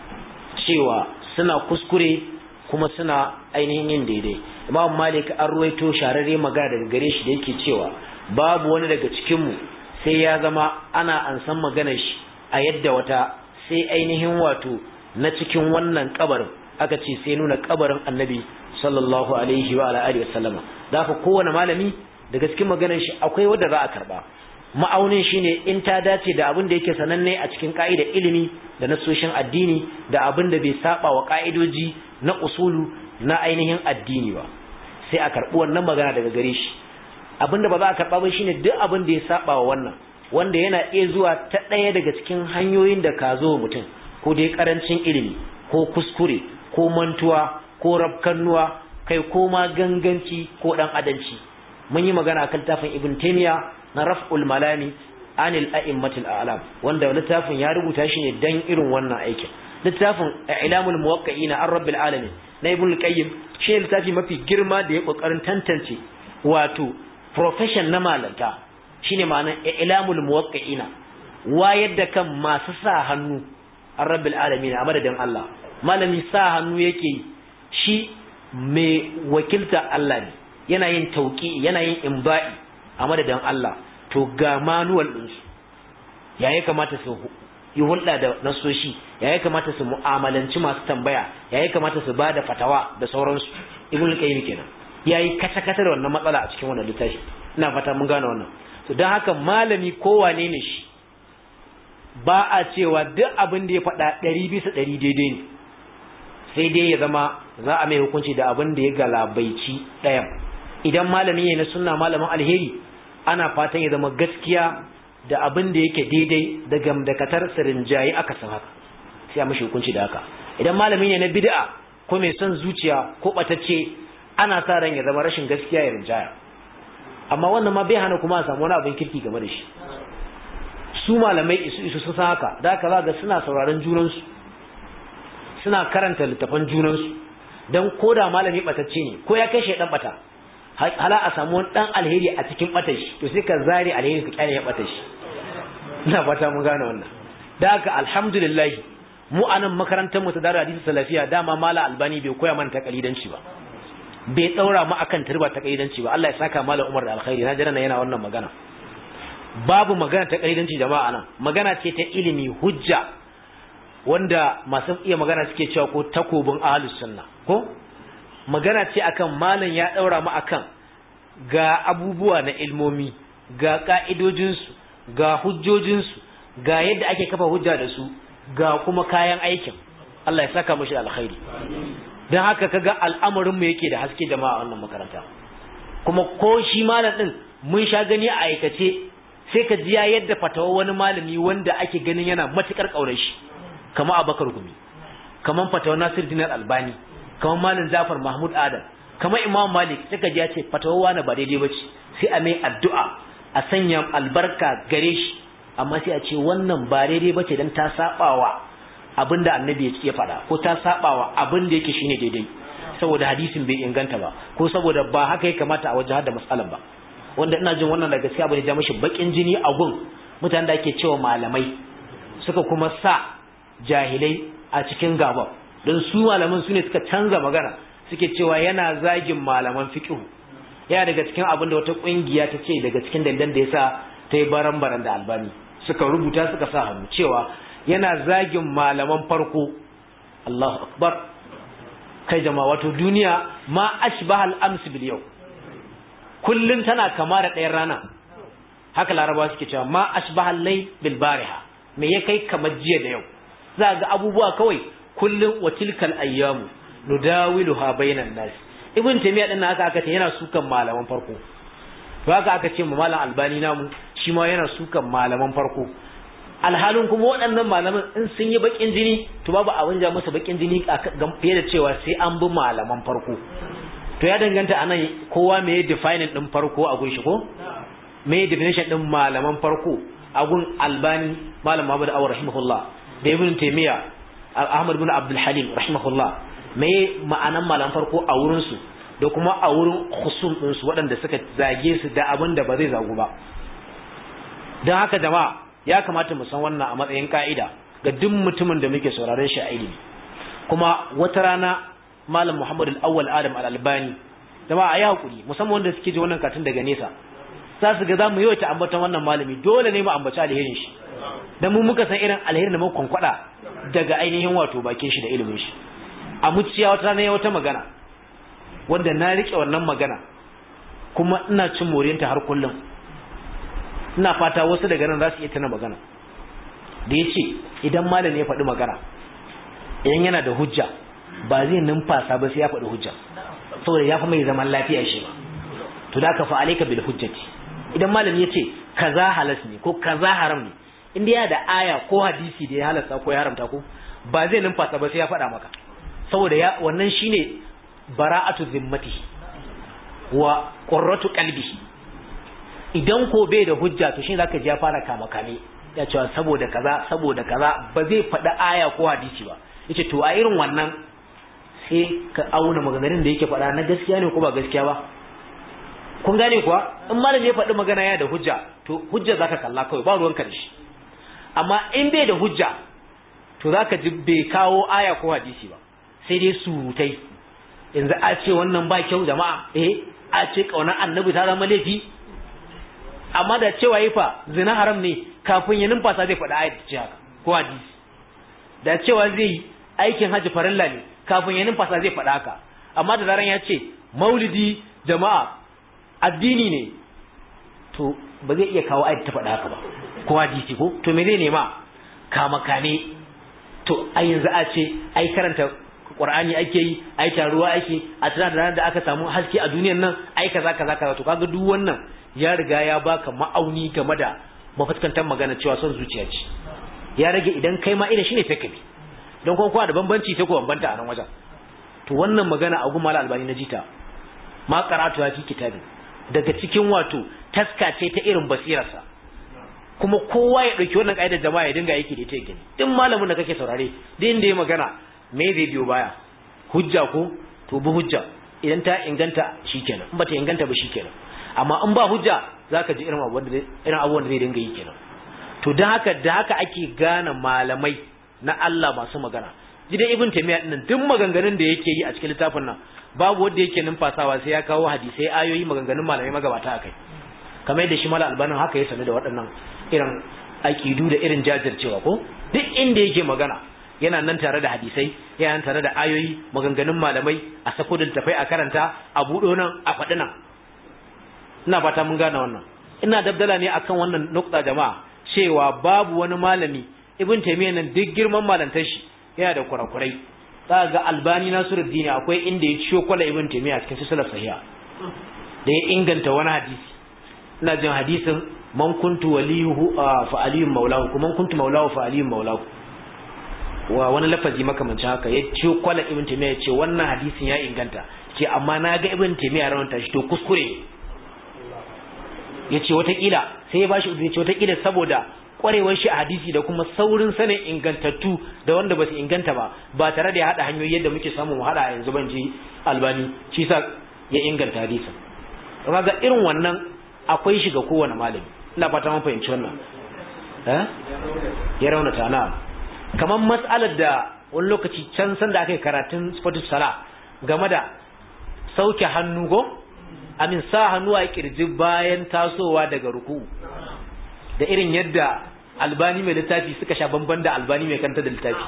cewa suna kuskure kuma suna ainihin yin daidai. Imam Malik an ruwaito shararre magana daga gare shi da yake cewa babu wani daga cikin mu sai ya zama ana ansan maganar shi a yadda wata, sai ainihin wato na cikin wannan kabarin, aka ce sai nuna kabarin Annabi sallallahu alaihi wa alihi wasallama. Da fa kowane malami daga cikin maganar shi akwai wanda za a karba. Ma'aunin shine in ta dace da abin da yake sananne a cikin ka'idar ilimi da nasoshin addini da abin da bai saba wa ka'idoji na usulu na ainihin addini ba, sai a karbi wannan magana daga gare shi. Abin da ba za a karba ba shine duk abin da ya saba wa wannan, wanda yana iya zuwa ta ɗaya daga cikin hanyoyin da ka zo mutum, ko dai karancin ilimi ko kuskure ko mantuwa ko rabkannuwa, kai ko ma ganganci ko dan adanci. Mun yi magana kan littafin Ibn Taymiyyah na Raf'ul Malami anil a'immatil a'lam, wanda littafin ya rubuta shi ne dan irin wannan aikin. Littafin I'lamul Muwaqqi'in an Rabbil Alamin na Ibn al-Qayyim shi littafi mafi girma da ya kokarin tantance wato profession na malanta, shine ma'anar I'lamul Muwaqqi'in, wayar da kan masu sa hannu an Rabbil Alamin a madadin Allah. Malami sa hannu yake shi mai wakilta Allah ne, yana yin tauqi, yana yin imba'i a madadin Allah. To ga manual ɗinsu, ya kamata su yi hulɗa da nasoshi, ya kamata su mu'amalanci masu tambaya, ya kamata su ba da fatawa da sauransu. Ibn al-Qayyim kenan ya yi kata-kata da wannan matsala a cikin wannan littafi. Ina fata mun gane wannan. To don haka malami kowane ne shi, ba a cewa duk abin da ya faɗa 100% daidai ne, sai dai ya zama za a mai hukunci da abin da ya galabaici ɗayan. Idan malami ne na sunna malamin alheri ana fatan ya zama gaskiya da abin da yake daidai da gamdakatar sirinjayi aka san haka sai a mashi hukunci da haka. Idan malami ne na bid'a ko mai son zuciya ko batacce ana sa ran ya zama rashin gaskiya ya rinjaya, amma wannan ma bai hana kuma a samu wani abin kirki game da shi. Su malamai isu sun san haka, da haka za ga suna sauraron junansu, suna karanta littafan junansu, don ko da malami batacce ne ko ya kai shi dan bata hala a samu wani dan alheri a cikin batar shi, to sai ka zare alheri ka kyale ya batar shi. Ina fata mun gane wannan. Da haka alhamdulillah mu anan makarantar mu ta Darul Hadisi Salafiya dama Malam Albani bai koya mana takalidanci ba, bai tsaura mu akan turba takalidanci ba. Allah ya saka Malam Umar da alkhairi, na jira yana wannan magana. Babu magana takalidanci jama'a nan, magana ce ta ilimi hujja wanda masu iya magana suke cewa ko takobin ahlus sunna, ko magana ce akan malam ya daura mu akan ga abubuwa na ilmomi, ga ka'idojinsu, ga hujjojinsu, ga yadda ake kafa hujja da su, ga kuma kayan aikin. Allah ya saka mashi alkhairi. Dan haka kaga al'amarin mu yake da haske jama'a wannan makaranta. Kuma ko shi malam din mun sha gani a aikace, sai ka ji ya yadda fatawa wani malami wanda ake ganin yana matukar kaurar shi, kamar Abubakar Gumi, kamar fatawa Nasiruddin Albani, kamar Malam Jafar Mahmud Adam, kamar Imam Malik. Sai ka ji ya ce fatawa wani ba daidai bace, sai a mai addu'a a sanya albarka gare shi, amma sai a ce wannan ba daidai bace dan ta sabawa abinda annabi ya faɗa, ko ta sabawa abinda yake shine daidai saboda hadisin bai inganta ba, ko saboda ba haka ya kamata a wajen da matsalan ba. Wanda ina jin wannan da gaskiya bane ja mishi bakin jini a gun mutanen da ake cewa malamai, suka kuma sa jahilai a cikin gaba, don su malaman su ne suka canza magana, suke cewa yana zagin malaman fiqh. Yana daga cikin abin da wata kungiya ta ce daga cikin dandan da yasa ta yi baran-baran da Albani, suka rubuta suka sa hannu cewa yana zagin malaman farko. Allahu akbar. Kai jama'a, wato duniya ma ashbahal ams bil yau, kullun tana kama da ɗayan rana. Haka Larabawa suke cewa ma ashbahal lay bil bariha, me ya kai kamar jiya da yau. Za ga abubuwa kawai kullun wa tilkal ayyamu nudawiluha bainan nas. Ibn Taymiyyah din haka aka ce yana sukan malaman farko, to haka aka ce mu Malam Albani namu shi ma yana sukan malaman farko. Alhalin kuma waɗannan malaman in sun yi bakin jini, to babu abin ja musu bakin jini fiye da cewa sai an bi malaman farko. To ya danganta anan kowa me defining din farko a gun shi, ko me definition din malaman farko a gun Albani, Malam Muhammad Awwal rahimahullah, da Ibn Taymiyyah, Ahmad ibn Abdul Halim rahimahullah, me ma'anan malaman farko a wurin su da kuma a wurin khusum din su waɗanda suka zage su da abin da ba zai zagu ba. Dan haka jama'a ya kamata mu san wannan a matsayin ka'ida ga duk mutumin da muke sauraron shi a ilimi. Kuma wata rana Malam Muhammad Al-Awwal Adam Al-Albani, jama'a ayi hakuri, musamman wanda suke ji wannan katun daga nesa, za su ga zamu yi wata ambaton wannan malami, dole ne mu ambaci alherin shi, dan mu muka san irin alherin da muka kwankwada daga ainihin wato bakin shi da ilimin shi. A muciya wata rana ya wata magana wanda na rike wannan magana kuma ina cin moriyanta har kullum. Ina fata wasu daga nan za su iya tana magana da ya ce idan malami ya faɗi magana, idan yana da hujja ba zai numfasa ba sai ya faɗi hujja, saboda ya fi mai zaman lafiya shi ba. To da ka fa alaika bil hujjati. Idan malami ya ce kaza halas ne ko kaza haram ne, inda yana da aya ko hadisi da ya halasta ko ya haramta, ko ba zai numfasa ba sai ya faɗa maka, saboda wannan shine bara'atu zimmati wa qurratu qalbihi. Idan ko bai da hujja, to shi zaka ji ya fara kama kame, ya cewa saboda kaza ba zai faɗa aya ko hadisi ba. Yace to a irin wannan sai ka auna maganganun da yake faɗa na gaskiya ne ko ba gaskiya ba. Kun gane kuwa? In malami ya faɗi magana ya da hujja, to hujja zaka kalla kawai, ba ruwanka da shi. Amma in bai da hujja, to zaka ji bai kawo aya ko hadisi ba, sai dai surutai. Yanzu a ce wannan ba kyau jama'a, a ce kaunar annabi ta zama laifi, amma da cewa yi fa zina haram ne, kafin ya numfasa zai faɗa ayat ce haka ko hadisi. Da cewa zai yi aikin haji farilla ne, kafin ya numfasa zai faɗa haka. Amma da zaran ya ce maulidi jama'a addini ne, to ba zai iya kawo ayat ta faɗa haka ba ko hadisi, ko to me zai nema kama kane. To ai yanzu a ce ai karanta Qur'ani ake yi ai taruwa ake a tana da ranar da aka samu haske a duniyar nan ai kaza to kaga duk wannan ya riga ya baka ma'auni game da mafuskantar magana cewa son zuciya ce ya rage idan kai ma irin shine take bi don kuma da bambanci sai ko bambanta a nan wajen to wannan magana a gumala albani na jita ma karatu ya fi kitabi daga cikin wato taska ce ta irin basirarsa kuma kowa ya dauki wannan kaidar jama'a ya dinga yake da ita yake din malamin da kake saurare din da ya magana me zai biyo baya hujja ko to bu hujja idan ta inganta shikenan in bata inganta ba shikenan amma in ba hujja zaka ji irin abubuwan da zai dinga yi kenan to dan haka ake gane malamai na Allah masu magana jidan ibn taymiya din duk maganganun da yake yi a cikin littafin nan babu wanda yake numfasawa sai ya kawo hadisi ayoyi maganganun malamai magabata akai kamar yadda shi mala albanin haka ya sanu da waɗannan irin aqidu da irin jajircewa ko duk inda yake magana yana nan tare da hadisai yana nan tare da ayoyi maganganun malamai a sako da tafai a karanta a budo nan a faɗi nan ina fata mun gane wannan ina dabdala ne akan wannan nukta jama'a cewa babu wani malami ibn taymiya nan duk girman malantar shi yana da kurakurai za ga albani nasiruddin akwai inda ya ciyo kwala ibn taymiya cikin silsilar sahiha da ya inganta wani hadisi ina jin hadisin man kuntu waliyuhu fa aliyun maulahu kuma man kuntu maulahu fa aliyun maulahu wa wani lafazi makamancin haka ya ciyo kwala ibn taymiya ya ce wannan hadisin ya inganta ce amma na ga ibn taymiya rawanta shi to kuskure ya ce watakila sai ya bashi ya ce watakila saboda kwarewar shi a hadisi da kuma saurin sanin ingantattu da wanda ba su inganta ba tare da ya haɗa hanyoyi yadda muke samu mu haɗa a yanzu ban ji albani shi sa ya inganta hadisin kuma ga irin wannan akwai shi ga kowane malami ina fata mun fahimci wannan ya raunata na kamar mas'alar da wani lokaci can san da aka yi karatun sifatus sala game da sauke hannu go amin sa hannu a kirji bayan tasowa daga ruku da irin yadda albani mai littafi suka sha bamban da albani mai kanta da littafi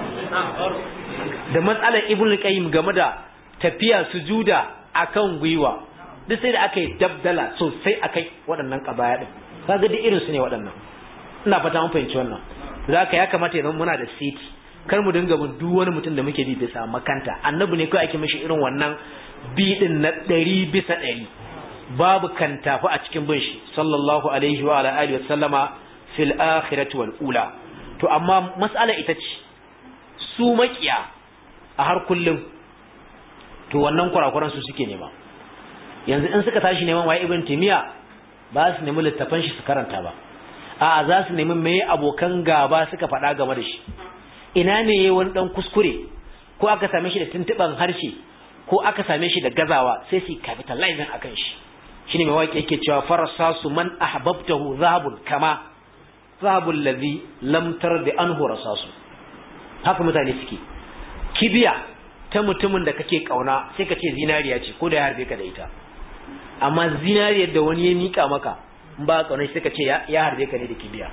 da matsalar ibn qayyim game da tafiya sujuda akan gwiwa duk sai da aka yi dabdala sosai akai waɗannan kabaya din kaga duk irin su ne waɗannan ina fata mun fahimci wannan zaka ya kamata idan muna da siti kar mu dinga bin duk wani mutum da muke bi bisa makanta annabi ne kai ake mishi irin wannan bidin na 100% babu kan tafi a cikin bin shi sallallahu alaihi wa ala alihi wa sallama fil akhirati wal ula to amma mas'ala ita ce su makiya a har kullum to wannan kurakuran su suke nema yanzu in suka tashi neman waye ibn timiya ba su nemi littafan shi su karanta ba a'a za su nemi meye abokan gaba suka faɗa game da shi ina ne yayin wani dan kuskure ko aka same shi da tuntuban harshe ko aka same shi da gazawa sai su capitalize akan shi shine mai waƙi yake cewa farasasu man ahbabtahu zahabun kama zahabul ladhi lam tardi anhu rasasu haka mutane suke kibiya ta mutumin da kake kauna sai ka ce zinariya ce ko da ya harbe ka da ita amma zinariyar da wani ya mika maka in ba kauna sai ka ce ya harbe ka ne da kibiya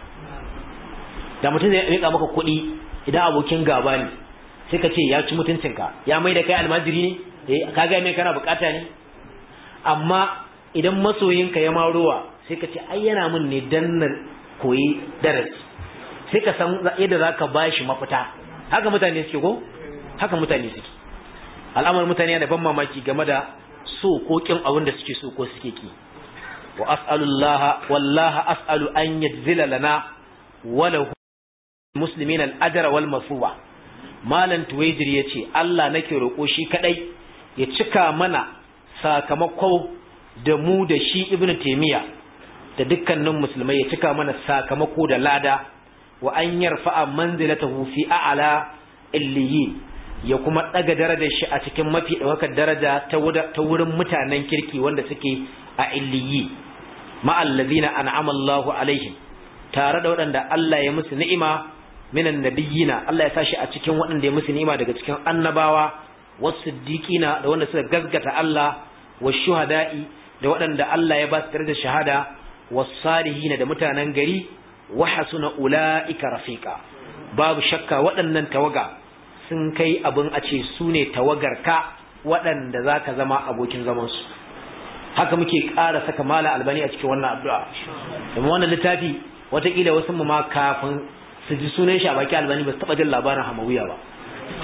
da mutum zai mika maka kuɗi idan abokin gaba ne sai ka ce ya ci mutuncinka ya mai da kai almajiri ne ka ga mai kana bukata ne amma idan masoyinka ya marowa sai ka ce ai yana min ne dan na koyi darasi sai ka san yadda zaka bashi mafita haka mutane suke ko haka mutane suke al'amarin mutane da ban mamaki game da so ko kin abin da suke so ko suke ki wa as'alullah wallahi as'alu an yajzila lana wa lahu muslimin al-ajra wal mafuwa malan tuwajir yace Allah nake roko shi kadai ya cika mana sakamako da mu da shi ibnu taymiya da dukkanin musulmai ya cika mana sakamako da lada wa an yarfa'a manzilatahu fi a'la illiyin ya kuma daga darajar shi a cikin mafi daukar daraja ta wurin mutanen kirki wanda suke a illiyi ma allazina an'ama Allahu alaihim tare da waɗanda Allah ya musu ni'ima minan nabiyina Allah ya sashi a cikin waɗanda ya musu ni'ima daga cikin annabawa was-siddiqina da wanda suka gaskata Allah wash-shuhada'i da waɗanda Allah ya ba su darajar shahada was-salihin da mutanen gari wa hasuna ulaika rafiqa babu shakka waɗannan tawaga sun kai abin a ce su ne tawagarka waɗanda zaka zama abokin zaman su haka muke ƙara saka mala albani a cikin wannan addu'a kuma wannan littafi watakila wasu mu ma kafin su ji sunan shi a baki albani ba su taɓa jin labarin hamawiya ba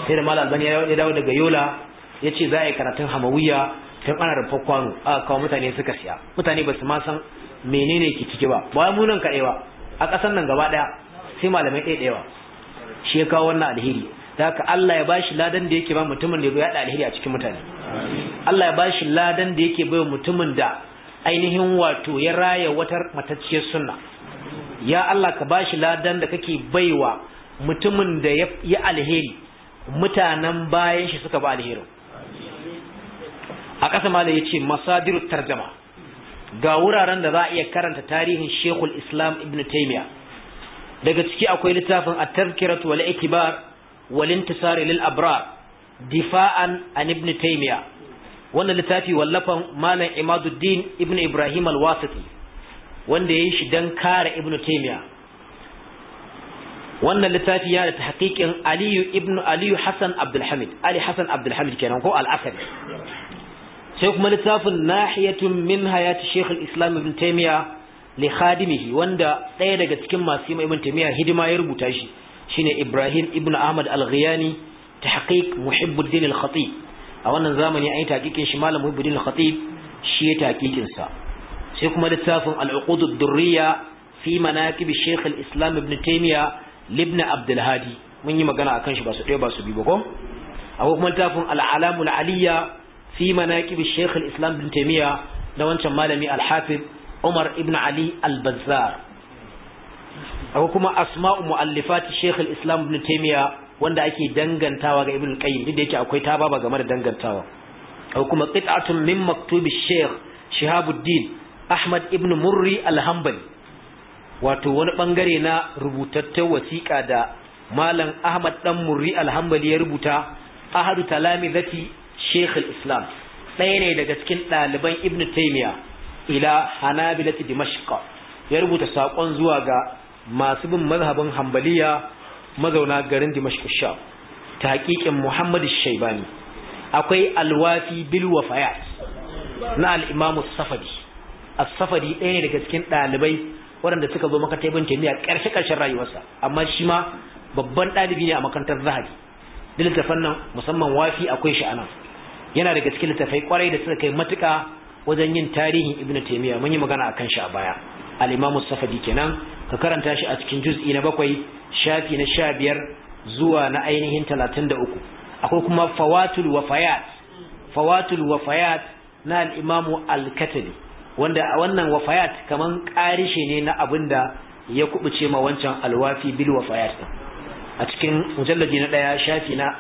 sai da Malam Albani ya dawo daga Yola yace za a yi karatun Hamawiyya tun ana rufa kwano aka kawo mutane suka siya. Mutane ba su ma san menene ke ciki ba mu nan kaɗai ba a ƙasar nan gaba ɗaya sai malamai ɗaya shi ya kawo wannan alheri. Da haka Allah ya bashi ladan da yake ba mutumin da ya yaɗa alheri a cikin mutane. Allah ya bashi ladan da yake bai mutumin da ainihin wato ya raya wata matacciyar sunna. Ya Allah ka bashi ladan da kake baiwa mutumin da ya alheri mutanen bayan shi suka ba alherin. A ƙasa malai yace masadirut tarjama, ga wuraren da za a iya karanta tarihin Sheikhul Islam Ibn Taymiyyah. Daga ciki akwai littafin At-Tadhkiratu wal Ikbar wal Intisar lil Abrar difa'an an Ibn Taymiyyah. Wannan littafi wallafan Malam Imaduddin Ibn Ibrahim Al-Wasiti wanda yayi shi dan kare Ibn Taymiyyah. Wannan littafi ya da tahqiqin Ali Hassan Abdul Hamid, Ali Hassan Abdul Hamid kenan ko Al-Asadi. Sai kuma littafin Nahiyatun min hayati Sheikh al-Islam Ibn Taymiyyah li khadimihi wanda ɗaya daga cikin masu Ibn Taymiyyah hidima ya rubuta shi shine Ibrahim Ibn Ahmad Al-Ghiyani tahqiq Muhibbuddin Al-Khatib. A wannan zamani an yi tahqiqin shi Malam Muhibbuddin Al-Khatib shi ya tahqiqin sa. Sai kuma littafin Al-Uqud ad-Durriyya fi manaqib Sheikh al-Islam Ibn Taymiyyah Ibn Abdul Hadi, mun yi magana akan shi ba su ɗaya ba su biyu ba ko. Akwai kuma littafin Al-Alamul Aliyya في مناكب الشيخ الإسلام بن تيمية دوانشان مالمي الحافظ عمر ابن علي البزار. أو كما أسماء مؤلفات الشيخ الإسلام بن تيمية wanda ake dangantawa ga Ibn al-Qayyim duk da yake akwai ta baba game da dangantawa. Aw kuma qit'atun min maktub al-Sheikh Shihabuddin Ahmad ibn Murri al-Hanbali, wato wani bangare na rubutaccen wasiƙa da Malam Ahmad dan Murri al-Hanbali ya rubuta ahadu talamizati Sheikh al-Islam, ɗaya ne daga cikin ɗaliban Ibn Taymiyyah ila Hanabilati Dimashq. Ya rubuta saƙon zuwa ga masu bin mazhabin Hanbaliya mazauna garin Dimashq Sham, ta haƙiƙin Muhammad Shaibani. Akwai Al-Wafi bil Wafayat na al-Imam as-Safadi. As-Safadi ɗaya ne daga cikin ɗalibai waɗanda suka zo makarantar Ibn Taymiyyah ƙarshe-ƙarshen rayuwarsa, amma shi ma babban ɗalibi ne a makarantar Zahabi. Duk littafan nan musamman Wafi akwai shi anan. Yana daga cikin littafai kwarai da suka kai matuƙa wajen yin tarihin Ibn Taymiyyah, mun yi magana akan shi a baya. Al-Imam as-Safadi kenan, ka karanta shi a cikin juz'i na 7 shafi na 15 zuwa na ainihin 33. Akwai kuma Fawatul Wafayat na al-Imam al-Katabi, wanda a wannan wafayat kaman ƙarishe ne na abinda ya kubuce ma wancan Al-Wafi bil Wafayat a cikin mujalladi na 1 shafi na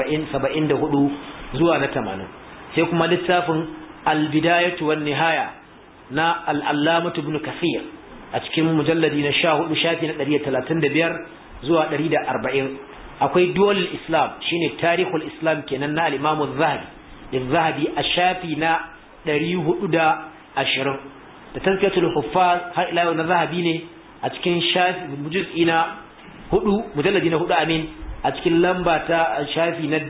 74 zuwa na 80. Sai kuma littafin Al-Bidayatu wan Nihaya na Al-Allamah Ibn Kathir a cikin mujalladi na 14 shafi na 135 zuwa 140. Akwai Duwal Islam, shine Tarihul Islam kenan na al-Imam Az-Zahabi a shafi na 420. Da Tazkiyatul Huffaz har ila yau na Zahabi ne a cikin shafi juz'i na 4 mujalladi na 4 amin a cikin lamba ta shafi na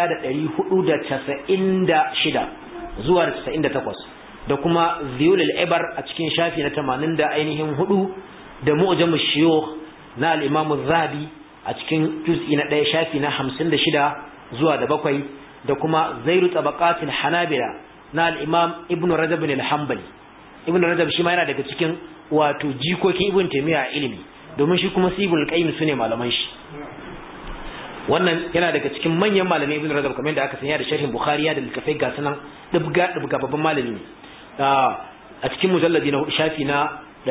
1496 zuwa 98. da kuma Ziyul al-Ibar a cikin shafi na 80 da ainihin 4 da Mu'jam ash-Shuyukh na al-Imam Az-Zahabi a cikin juz'i na 1 shafi na 56 zuwa da 7 da kuma Zairu Tabaqat al-Hanabila na al-Imam Ibn Rajab al-Hanbali. Ibn Rajab shi ma yana daga cikin wato jikokin Ibn Taymiyyah ilimi, domin shi kuma Ibn al-Qayyim sune malaman shi. Wannan yana daga cikin manyan malamai Ibn Rajab, kamar da aka sanya da sharhin Bukhari da littafai ga sanan dubga babban malami ne. A cikin mujalladi na shafi na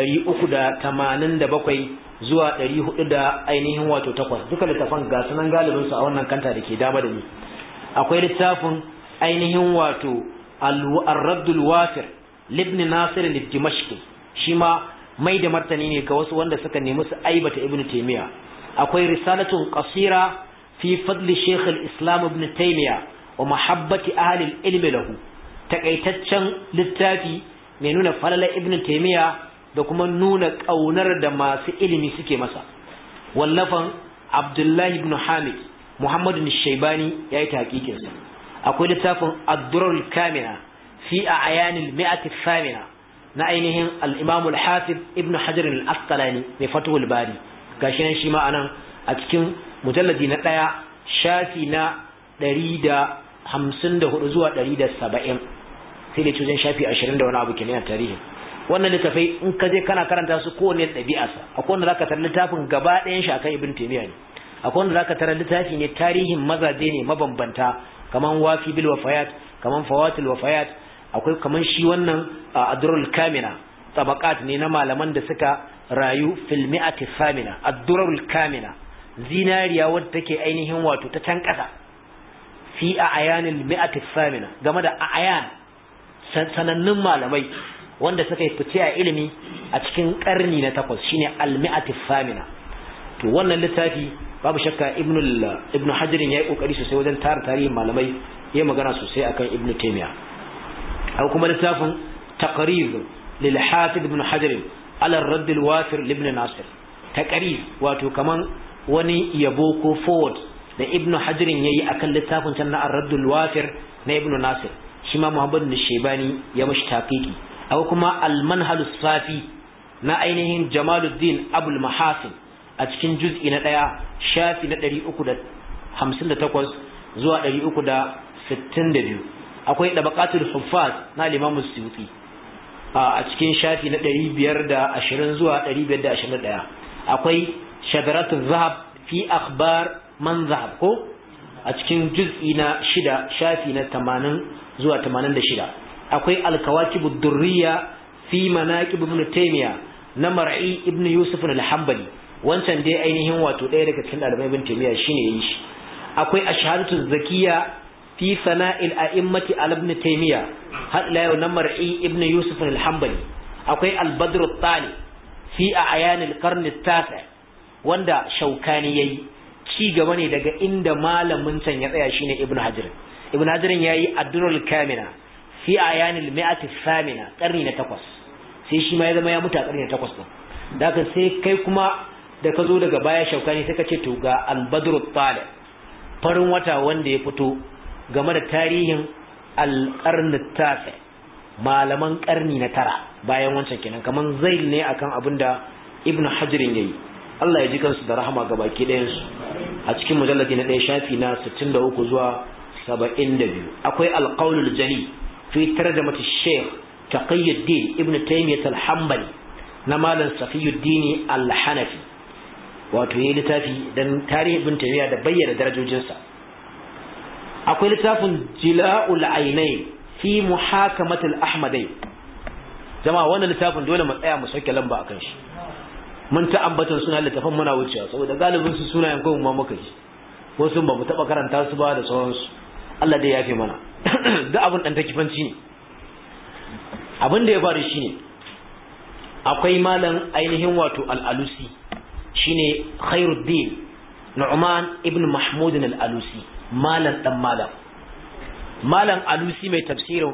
387 zuwa 400 da ainihin wato 8, duka littafan ga sanan galibin su a wannan kanta dake dama da ni. Akwai littafin ainihin wato Ar-Radd al-Wafir Ibn Nasir al-Dimashqi, shi ma mai da martani ne ga wasu wanda suka nemi su aibata Ibn Taymiyyah. Akwai Risalatun Qasira fi fadli Sheikh al-Islam Ibn Taymiyyah wa mahabbati ahli al-ilm lahu, takaitaccen littafi mai nuna falala Ibn Taymiyyah da kuma nuna kaunar da masu ilimi suke masa. Wallafan Abdullah ibn Hamid Muhammad al-Shaybani yayi tahqiqin sa. Akwai littafin Ad-Durar al-Kamila fi a'yan al-mi'at al-thamina na ainihin al-Imam al-Hafiz Ibn Hajar al-Asqalani mai Fathul Bari, gashi nan shi ma anan a cikin mujalladi na 1 shafi na 154 zuwa 170 sai da wajen shafi 20 da wani abu kenan a tarihi. Wannan littafai in ka je kana karanta su kowanne da ɗabi'arsa. Akwai wanda zaka tarar littafin gaba ɗayan shi akan Ibn Taymiyyah ne. Akwai wanda zaka tarar littafi ne tarihin mazaje ne mabambanta kaman Wafi bil Wafayat, kaman Fawatil Wafayat, akwai kaman shi wannan Ad-Durrul Kamina, tabaqat ne na malaman da suka rayu fil mi'ati thamina. Ad-Durrul Kamina zinariya wadda take ainihin wato ta can kasa fi ayanil mi'ati thamina, game da ayan sanannun malamai wanda suka yi fice a ilimi a cikin karni na 8 shine al-mi'ati thamina. to wannan littafi babu shakka ibnu hajar yayi kokari sosai wajen tara tarihin malamai, yayi magana sosai akan ibnu taymiya. aw kuma littafin taqrib lil hafiz ibn hajar ala ar-radd al-wafir li ibn nasir. taqrib wato kaman wani yabo ko forward da ibnu hajar yayi akan littafin can na ar-radd al-wafir na ibn nasir, shi ma muhammad bin shaybani ya mashi taqiqi. aw kuma al-manhal as-safi na ainihin jamaluddin abul mahasin a cikin juz'i na 1 shafi na 358 zuwa 362. akwai dabaqatul huffaz na Imam Suyuti a cikin shafi na 520 zuwa 521. akwai shadaratuz zahab fi akhbar man zahab ko a cikin juz'i na 6 shafi na 80 zuwa 86. akwai al-kawakibud durriya fi manaqib ibn taymiya na mar'i ibn yusuf al-hanbali, wancan dai ainihin wato ɗaya daga cikin ɗalibai ibn taymiya shine yayi shi. akwai ashhadatu zakiya fi sana'il a'immati al-ibn taymiya har ila yau na mar'i ibn yusuf al-hanbali. akwai al-badr at-tali fi a'yan al-qarn at-tasi' wanda shaukani yayi, ci gaba ne daga inda malamin can ya tsaya shine ibn hajar yayi ad-durrul kamina fi a'yan al-mi'ati ath-thamina qarni na 8, sai shi ma ya zama ya mutu a qarni na 8 din. daga sai kai kuma da ka zo daga baya shaukani sai ka ce to ga al-badr at-tali, farin wata wanda ya fito game da tarihin al-qarn at-tasi', malaman karni na 9 bayan wancan kenan, kaman zail ne akan abinda ibn hajar yayi. Allah ya ji kansu da rahama gabaki ɗayan su. a cikin mujalladi na 1 shafi na 63 zuwa 72. akwai al-qawl al-jali fi tarjamati shaykh taqiyuddin ibn taymiyyah al-hanbali na malam safiyuddin al-hanafi, wato yayi littafi dan tarihi ibn taymiyyah da bayyana darajojinsa. akwai littafin jila'ul aynayn fi muhakamat al-ahmadayn. jama'a wannan littafin dole mu tsaya mu sauke lamba akan shi. mun ta ambaton suna littafin muna wucewa saboda galibin su sunayen ko mu muka ji, ko sun ba mu taba karanta su ba da sauransu. Allah dai yafe mana. duk abin dan takifanci ne. abin da ya faru shine akwai malam ainihin wato al-alusi, shine khairuddin nu'man ibn mahmud al-alusi, malam dan malam alusi mai tafsirin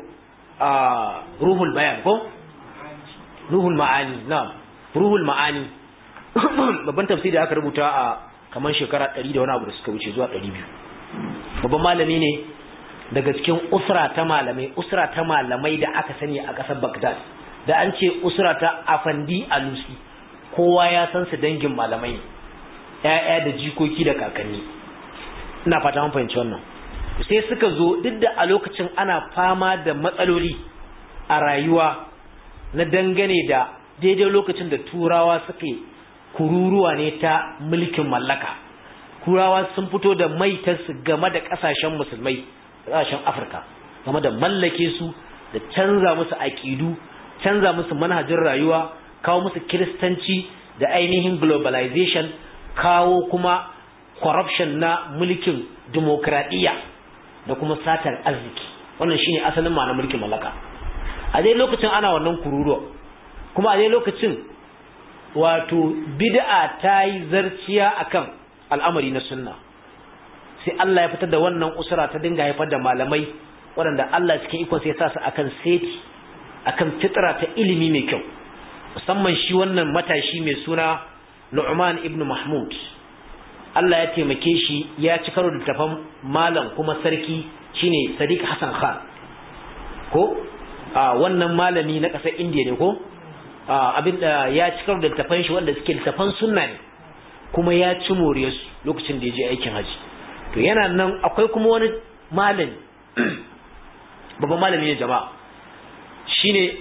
ruhul bayan ko ruhul ma'ani. ruhul ma'ani babban tafsiri da aka rubuta a kaman shekara 100 da wani abu da suka wuce zuwa 200. babban malami ne daga cikin usra ta malamai da aka sani a ƙasar Baghdad. da an ce usra ta afandi alusi kowa ya san su dangin malamai, ƴaƴa da jikoki da kakanni. ina fata mun fahimci wannan. sai suka zo duk da a lokacin ana fama da matsaloli a rayuwa na dangane da daidai lokacin da turawa suke kururuwa ne ta mulkin mallaka. turawa sun fito da maitarsu game da kasashen musulmai, kasashen Afirka, game da mallake su da canza musu aƙidu, canza musu manhajin rayuwa, kawo musu kiristanci da ainihin globalization, kawo kuma corruption na mulkin demokradiyya da kuma satar arziki. wannan shine asalin ma'anar mulkin mallaka. a dai lokacin ana wannan kururuwa, kuma a dai lokacin wato bid'a ta yi zarciya akan al'amari na sunna. sai Allah ya fitar da wannan usura ta dinga haifar da malamai waɗanda Allah cikin ikon sai ya sa su akan seti, akan fitra ta ilimi mai kyau. musamman shi wannan matashi mai suna Nu'man ibn Mahmud, Allah ya taimake shi ya ci karo da tafan malam kuma sarki shine Sadiq Hassan Khan ko wannan malami na ƙasar Indiya ne ko abinda ya ci karo da tafan shi wanda suke tafan sunna ne, kuma ya ci moriyarsu lokacin da ya je aikin haji. to yana nan akwai kuma wani malami babban malami ne jama'a shine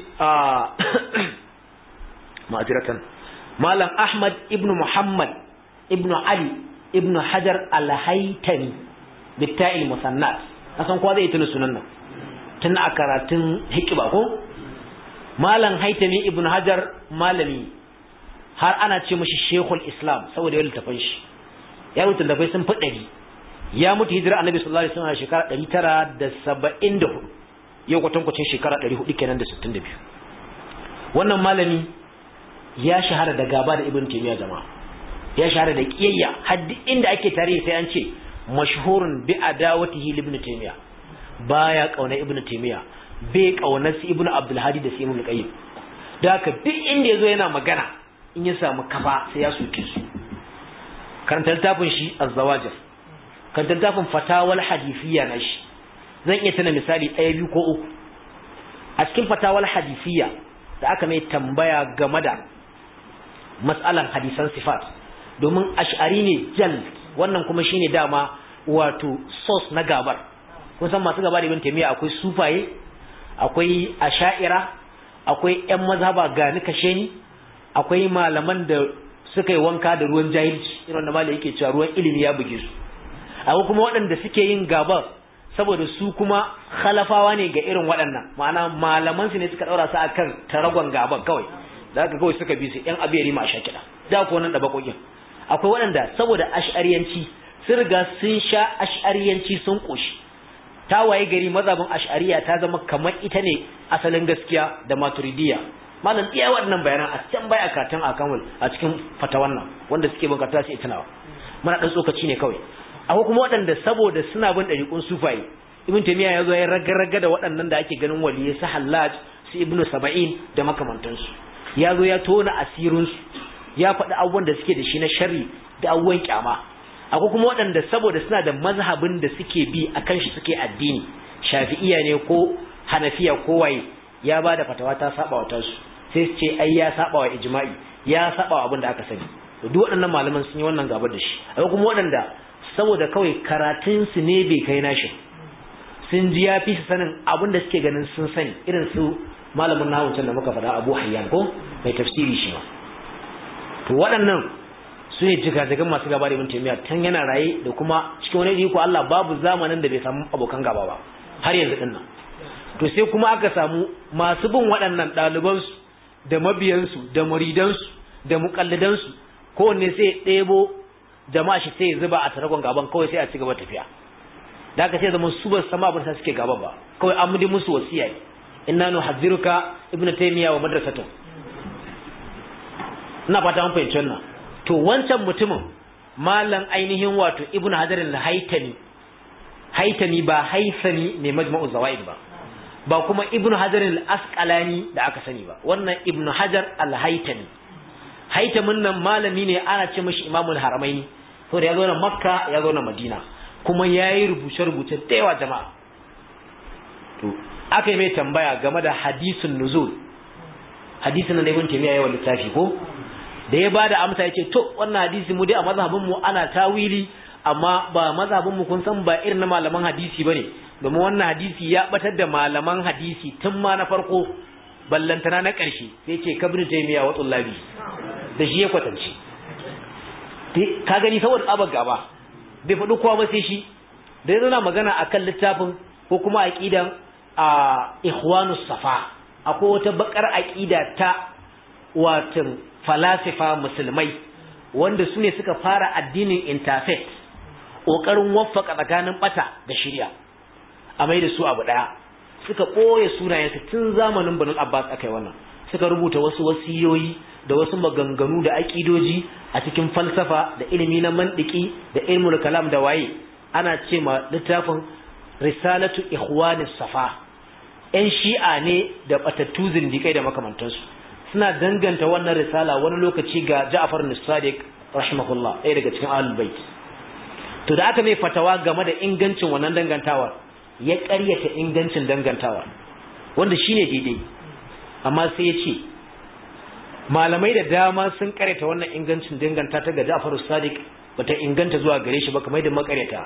ma'aziratan malam Ahmad ibn Muhammad ibn Ali ibn Hajar al-Haytami bitta'il musannat asan kowa zai tuna sunan nan tun a karatun hikima ko malam Haytami ibn Hajar malami har ana ce mishi Sheikhul Islam saboda yayin tafin shi ya rubuta tafai sun fi 100 ya mutu hijira annabi sallallahu alaihi wasallam shekara 974 yau kwatankwacin shekara 400 kenan da 62 wannan malami ya shahara da gaba da Ibn Taymiyyah jama'a ya shahara da kiyayya haddi inda ake tarihi sai an ce mashhurun bi adawatihi li Ibn Taymiyyah baya kauna Ibn Taymiyyah bai kauna su Ibn Abdul Hadi da Ibn Qayyim da haka duk inda yazo yana magana in ya samu kafa sai ya soke su karanta littafin shi Az-Zawajir karanta littafin Fatawal Hadithiyya na shi zan iya tana misali 1 2 ko 3 a cikin Fatawal Hadithiyya da aka mai tambaya game da mas'alan hadisan sifat domin ash'ari ne jal wannan kuma shine dama wato source na gabar kun san masu gaba da Ibn Taymiyyah akwai sufaye akwai asha'ira akwai ƴan mazhaba gani kashe ni akwai malaman da suka yi wanka da ruwan jahilci irin da malai yake cewa ruwan ilimi ya buge su akwai kuma waɗanda suke yin gabar saboda su kuma khalafawa ne ga irin waɗannan ma'ana malaman su ne suka daura su akan taragon gaban kawai da haka kawai suka bi su ƴan abiyari ma shakida da ko nan da bakokin akwai waɗanda saboda ash'ariyanci sun riga sun sha ash'ariyanci sun koshi ta waye gari mazhabin ash'ariya ta zama kamar ita ne asalin gaskiya da maturidiyya malam iya waɗannan bayanan a can baya karatun akamul a cikin fatawan nan wanda suke bukata su itinawa muna dan tsokaci ne kawai akwai kuma waɗanda saboda suna bin ɗariƙun sufaye Ibn Taymiyyah ya zo ya raga da waɗannan da ake ganin waliyai su Hallaj su Ibn Saba'in da makamantansu ya zo ya tona asirinsu ya faɗi abubuwan da suke da shi na sharri da abubuwan kyama akwai kuma waɗanda saboda suna da mazhabin da suke bi akan shi suke addini Shafi'iyya ne ko Hanafiya ko waye ya ba da fatawa ta saba wa tasu sai su ce ai ya saba wa ijma'i ya saba wa abin da aka sani duk waɗannan malaman sun yi wannan gaba da shi akwai kuma waɗanda saboda kawai karatun su ne bai kai nashi sun ji ya fi su sanin abin da suke ganin sun sani irin su malamin nahwu da muka faɗa Abu Hayyan ko mai tafsiri shi ma to waɗannan su ne jigajigan masu gaba da Ibn Taymiyyah tun yana raye da kuma cikin wani iko Allah babu zamanin da bai samu abokan gaba ba har yanzu din nan to sai kuma aka samu masu bin waɗannan ɗalibansu da mabiyansu da muridansu da muƙallidansu kowanne sai ɗebo jama'a shi sai zuba a taragon gaban kawai sai a ci gaba tafiya da aka sai zama su ba sama abin da suke gaba ba kawai an mudi musu wasiya inna nuhadhiruka Ibn Taymiyyah wa madrasatu ina fata an fahimci wannan to wancan mutumin malam ainihin wato Ibn Hajar al-Haytami ba Haythami ne Majma'u Zawaid ba kuma Ibn Hajar al-Asqalani da aka sani ba wannan Ibn Hajar al-Haytami Haytamin nan malami ne ana ce mishi Imamul Haramaini to da ya zo na Makka ya zo na Madina kuma yayi rubuce-rubuce da yawa jama'a to aka yi mai tambaya game da hadisun nuzul hadisin na Ibn Taymiyyah yayin littafi ko da ya bada amsa yace to wannan hadisi mu dai a mazhabin mu ana tawili amma ba mazhabin mu kun san ba irin na malaman hadisi bane domin wannan hadisi ya batar da malaman hadisi tun ma na farko ballantana na ƙarshe sai ce Ibn Taymiyyah wa tullabi da shi ya kwatance ka gani saboda tsabar gaba bai faɗi kowa ba sai shi da ya zana magana akan littafin ko kuma aqidan ikhwanus safa akwai wata bakar aqida ta watan falasifa musulmai wanda su ne suka fara addinin interfaith kokarin waffaka tsakanin bata da shari'a a mai da su abu daya suka koye sunayensu tun zamanin Banu Abbas akai wannan suka rubuta wasu wasiyoyi da wasu maganganu da aqidoji a cikin falsafa da ilimi na mantiki da ilmul kalam da waye ana ce ma littafin risalatu ikhwanis safa yan shi'a ne da batattu zindikai da makamantansu suna danganta wannan risala wani lokaci ga Ja'far as-Sadiq rahimahullah ɗaya daga cikin ahlul bait to da aka mai fatawa game da ingancin wannan dangantawa ya ƙaryata ingancin dangantawa wanda shine daidai amma sai ya ce malamai da dama sun ƙaryata wannan ingancin danganta ta ga Ja'far as-Sadiq bata inganta zuwa gare shi ba kamar da makaryata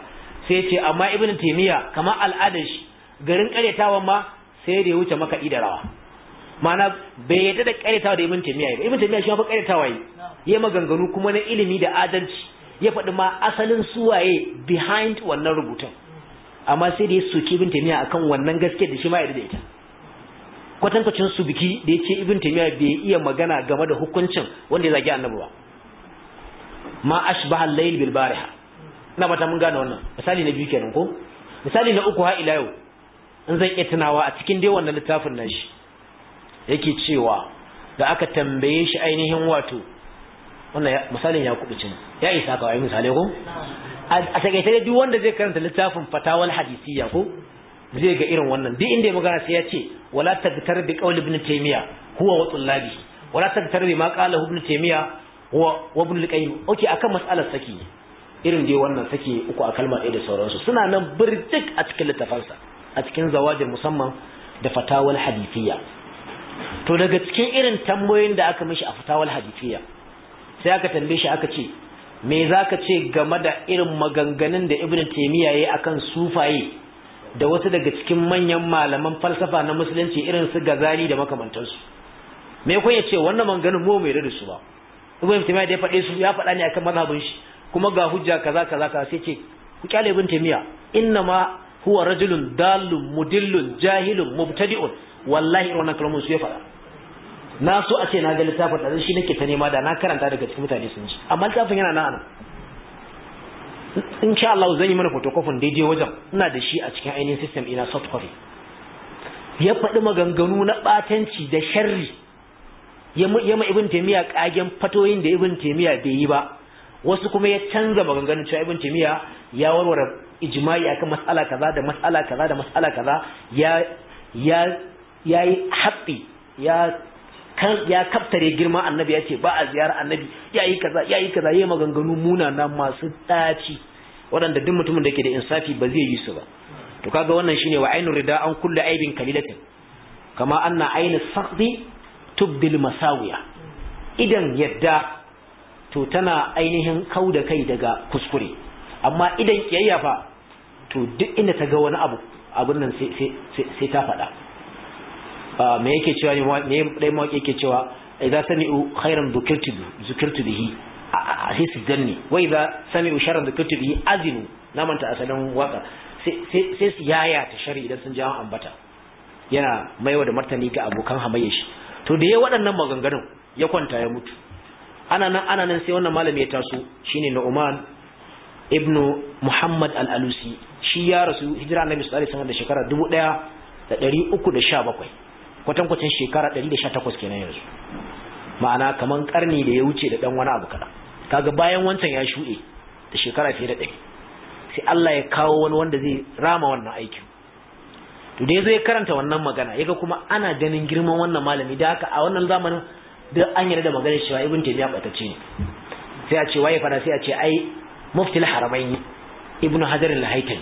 sai ce amma ibn taymiya kamar al'adar shi garin karyatawan ma sai da ya wuce makaɗi da rawa, ma'ana bai yadda da karyatawa da ibn taymiya ba. Ibn taymiya shi ma fa karyatawa yi ya maganganu kuma na ilimi da adalci, ya faɗi ma asalin suwaye behind wannan rubutun, amma sai da ya soki ibn taymiya akan wannan gaske da shi ma yadda da ita. Kwatankwacin su biki da ya ce ibn taymiya bai iya magana game da hukuncin wanda ya zagi annabi ba, ma ashbaha al-layl bil bariha. ina bata mun gane wannan misali na biyu kenan ko. Misali na uku ha ila yau in zan iya tunawa a cikin dai wannan littafin nashi yake cewa da aka tambaye shi ainihin wato wannan misalin ya kubuce ya isa ka ai misali ko a takaice duk wanda zai karanta littafin fatawal hadisiyya ko zai ga irin wannan duk inda ya magana sai ya ce wala tagtar bi qawl ibn taymiya huwa wa tullabi wala tagtar bi ma qala ibn taymiya huwa wa ibn al-qayyim okay akan mas'alar saki irin dai wannan saki uku a kalma ɗaya da sauransu suna nan birjik a cikin littafansa a cikin zawajir musamman da fatawal hadisiyya. To daga cikin irin tambayoyin da aka mishi a fatawal hadisiyya sai aka tambaye shi aka ce me zaka ce game da irin maganganun da ibn taymiya yayi akan sufaye da wasu daga cikin manyan malaman falsafa na musulunci irin su Gazali da makamantansu. Me kun ya ce wannan maganganun mu mai da su ba, ibn taymiya da ya faɗe su ya faɗa ne akan mazhabin shi kuma ga hujja kaza kaza kaza sai ce ku kyale ibn taymiya inna ma huwa rajulun dallun mudillun jahilun mubtadi'un. Wallahi wannan kalmomin su ya faɗa. Na so a ce na ga littafin da shi nake ta nema da na karanta daga cikin mutane sun ji, amma littafin yana nan insha Allah zan yi mana photocopy daidai wajen ina da shi a cikin ainihin system ina soft copy. Ya faɗi maganganu na batanci da sharri yama ibn taymiya kagen fatoyin da ibn taymiya bai yi ba, wasu kuma ya canza maganganun cewa ibn taymiya ya warware ijma'i akan mas'ala kaza da mas'ala kaza da mas'ala kaza, yayi haƙi ya kaftare girman annabi, ya ce ba a ziyara annabi, yayi kaza yayi maganganu munana masu daci waɗanda duk mutumin da ke da insafi ba zai yi su ba. To kaga wannan shine wa ainur rida an kullu aibin kalilatin kama anna ainu saqdi tubdil masawiya. Idan yadda to tana ainihin kauda kai daga kuskure, amma idan kiyayya fa to duk inda ta ga wani abun nan sai ta faɗa. Me yake cewa ne dai mawaki yake cewa idza sami'u khairan dhukirtu bihi sai su ganni, wa idza sami'u sharran dhukirtu bihi azinu. Na manta asalin waka sai su yaya ta shari idan sun ji an ambata, yana maiwa da martani ga abokan hamayya shi. To da yayin waɗannan maganganun ya kwanta ya mutu. Ana nan sai wannan malami ya taso shine Nu'man ibn Muhammad al-Alusi, shi ya rasu hijira annabi sallallahu alaihi wasallam da shekara 1317, kwatankwacin shekara 118 kenan yanzu, ma'ana kaman karni da ya wuce da dan wani abu kada. Kaga bayan wancan ya shuɗe da shekara fiye da 100, sai Allah ya kawo wani wanda zai rama wannan aikin. To da yazo ya karanta wannan magana yaga kuma ana ganin girman wannan malami, da haka a wannan zamanin duk an yarda da maganar cewa ibn taymiya batacce ne. Sai a ce waye fara, sai a ce ai mufti al-haramain ibn hajar al-haytami.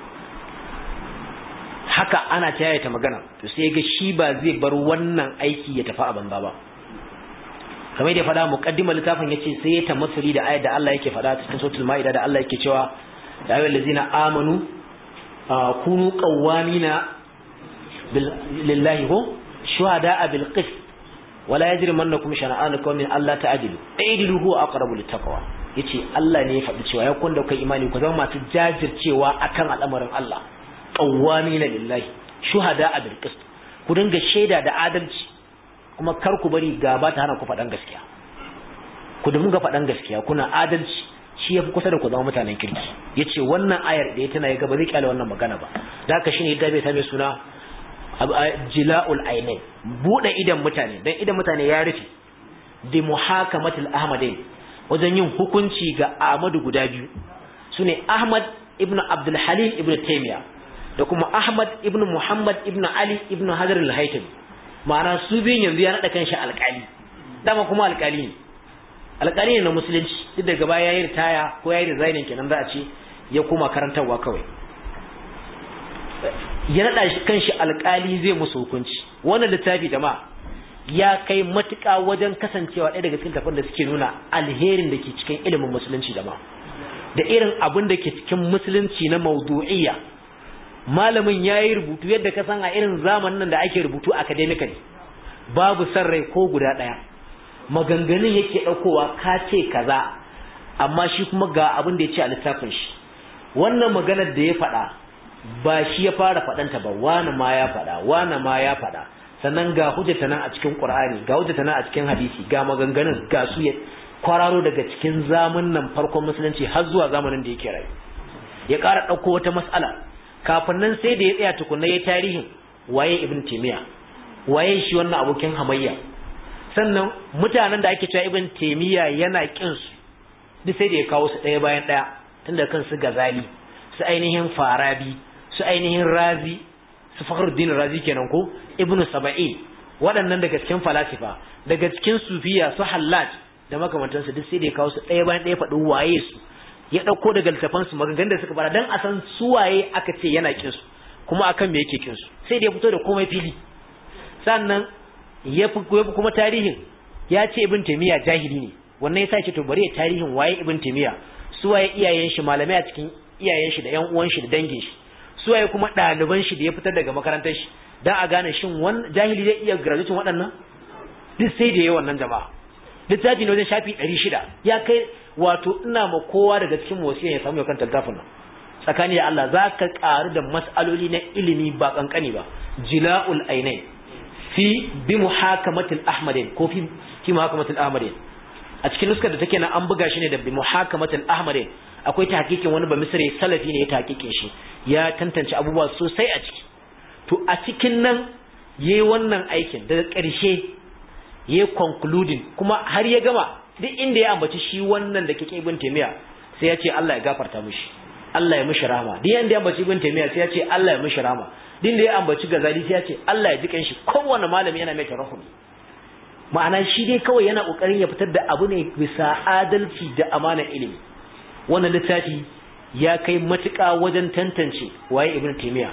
Haka ana ta magana, to sai ga shi ba zai bar wannan aiki ya tafi a banza ba. Kamar da fada muqaddimar littafin yace sai ya tamassuli da ayat da Allah yake fada cikin suratul maida da Allah yake cewa ya ayyuhal ladzina amanu kunu qawwamina lillahi shuhada bil qist wala yajrimannakum shana'anu qawmin alla ta'dilu ta'dilu huwa aqrabu littaqwa. Yace Allah ne ya faɗi cewa ya kun da kai imani ku zama masu jajircewa akan al'amarin Allah, qawwamina lillahi shuhada bil qist, ku dinga shaida da adalci kuma kar ku bari gaba ta hana ku faɗan gaskiya. Ku dinga faɗan gaskiya kuna adalci, shi yafi kusa da ku zama mutanen kirki. Yace wannan ayar da ya tana ya ga ba zai kyale wannan magana ba, da haka shine yadda bai same suna jila'ul ainain, bude idan mutane, dan idan mutane ya rufe bi muhakamatul ahmadain, wajen yin hukunci ga Ahmadu guda biyu, sune Ahmad ibn Abdul Halim ibn Taymiyyah da kuma Ahmad ibn Muhammad ibn Ali ibn Hajar al-Haytami. Ma'ana su biyun yanzu ya nada kanshi alƙali, dama kuma alƙali ne, alƙali ne na musulunci, duk daga baya yayi ritaya ko yayi resigning kenan za a ce, ya kuma karantarwa kawai. Ya nada shi kanshi alƙali zai musu hukunci. Wannan littafi jama'a ya kai matuƙa wajen kasancewa ɗaya daga cikin tafan da suke nuna alherin da ke cikin ilimin musulunci jama'a. da irin abin da ke cikin musulunci na mawdu'iyya. Malamin yayi rubutu yadda ka san a irin zamanin nan da ake rubutu academically, babu san rai ko guda daya. Maganganun yake daukowa ka ce kaza, amma shi kuma ga abin da ya ce a littafin shi. Wannan maganar da ya faɗa ba shi ya fara faɗanta ba, wani ma ya faɗa, wani ma ya faɗa. Sannan ga hujjata nan a cikin Qur'ani, ga hujjata nan a cikin hadisi, ga maganganun ga su ya kwararo daga cikin zamanin farkon musulunci har zuwa zamanin da yake rayu. Ya ƙara ɗauko wata mas'ala, kafin nan sai da ya tsaya tukunna ya tarihin waye Ibn Taymiyyah, waye shi wannan abokin hamayya. Sannan mutanen da ake cewa Ibn Taymiyyah yana kin su, duk sai da ya kawo su ɗaya bayan ɗaya, tunda kansu Ghazali, su ainihin Farabi, su ainihin Razi, su Fakhruddin Razi kenan ko Ibn Saba'in, waɗannan daga cikin falasifa, daga cikin sufiya su Hallaj da makamantansu, duk sai da ya kawo su ɗaya bayan ɗaya faɗi waye su, ya ɗauko daga littafan su maganganun da suka fara dan a san su waye aka ce yana kin su kuma akan me yake kin su, sai da ya fito da komai fili. Sannan ya fi kuma tarihin, ya ce Ibn Taymiyyah jahili ne, wannan yasa ce to bari ya tarihin waye Ibn Taymiyyah, su waye iyayen shi, malamai a cikin iyayen shi da ƴan uwan shi da dangin shi, su waye kuma ɗaliban shi da ya fitar daga makarantar shi, dan a gane shin wannan jahili zai iya graduate waɗannan. Duk sai da yayi wannan jama'a. Littafi ne wajen shafi 600, ya kai wato ina ma kowa daga cikin wasiyan ya samu kan littafin nan. Tsakani da Allah za ka ƙaru da mas'aloli na ilimi ba kankani ba. Jila'ul Ainain fi bi muhakamatil Ahmadin ko fi muhakamatil Ahmadin. A cikin nuskar da take nan an buga shi ne da bi muhakamatil Ahmadin. Akwai tahqiqin wani ba Misri salafi ne ya tahqiqin shi, ya tantance abubuwa sosai a ciki. To a cikin nan yayi wannan aikin daga ƙarshe yayi concluding kuma har ya gama duk inda ya ambaci shi wannan da kike Ibn Taymiyyah sai ya ce Allah ya gafarta mishi, Allah ya mishi rahama. Duk inda ya ambaci Ibn Taymiyyah sai ya ce Allah ya mishi rahama. Duk inda ya ambaci Ghazali sai ya ce Allah ya ji kanshi. Kowanne malami yana mai tarahumi. Ma'ana shi dai kawai yana kokarin ya fitar da abu ne bisa adalci da amanar ilimi. Wannan littafi ya kai matuƙa wajen tantance waye Ibn Taymiyyah,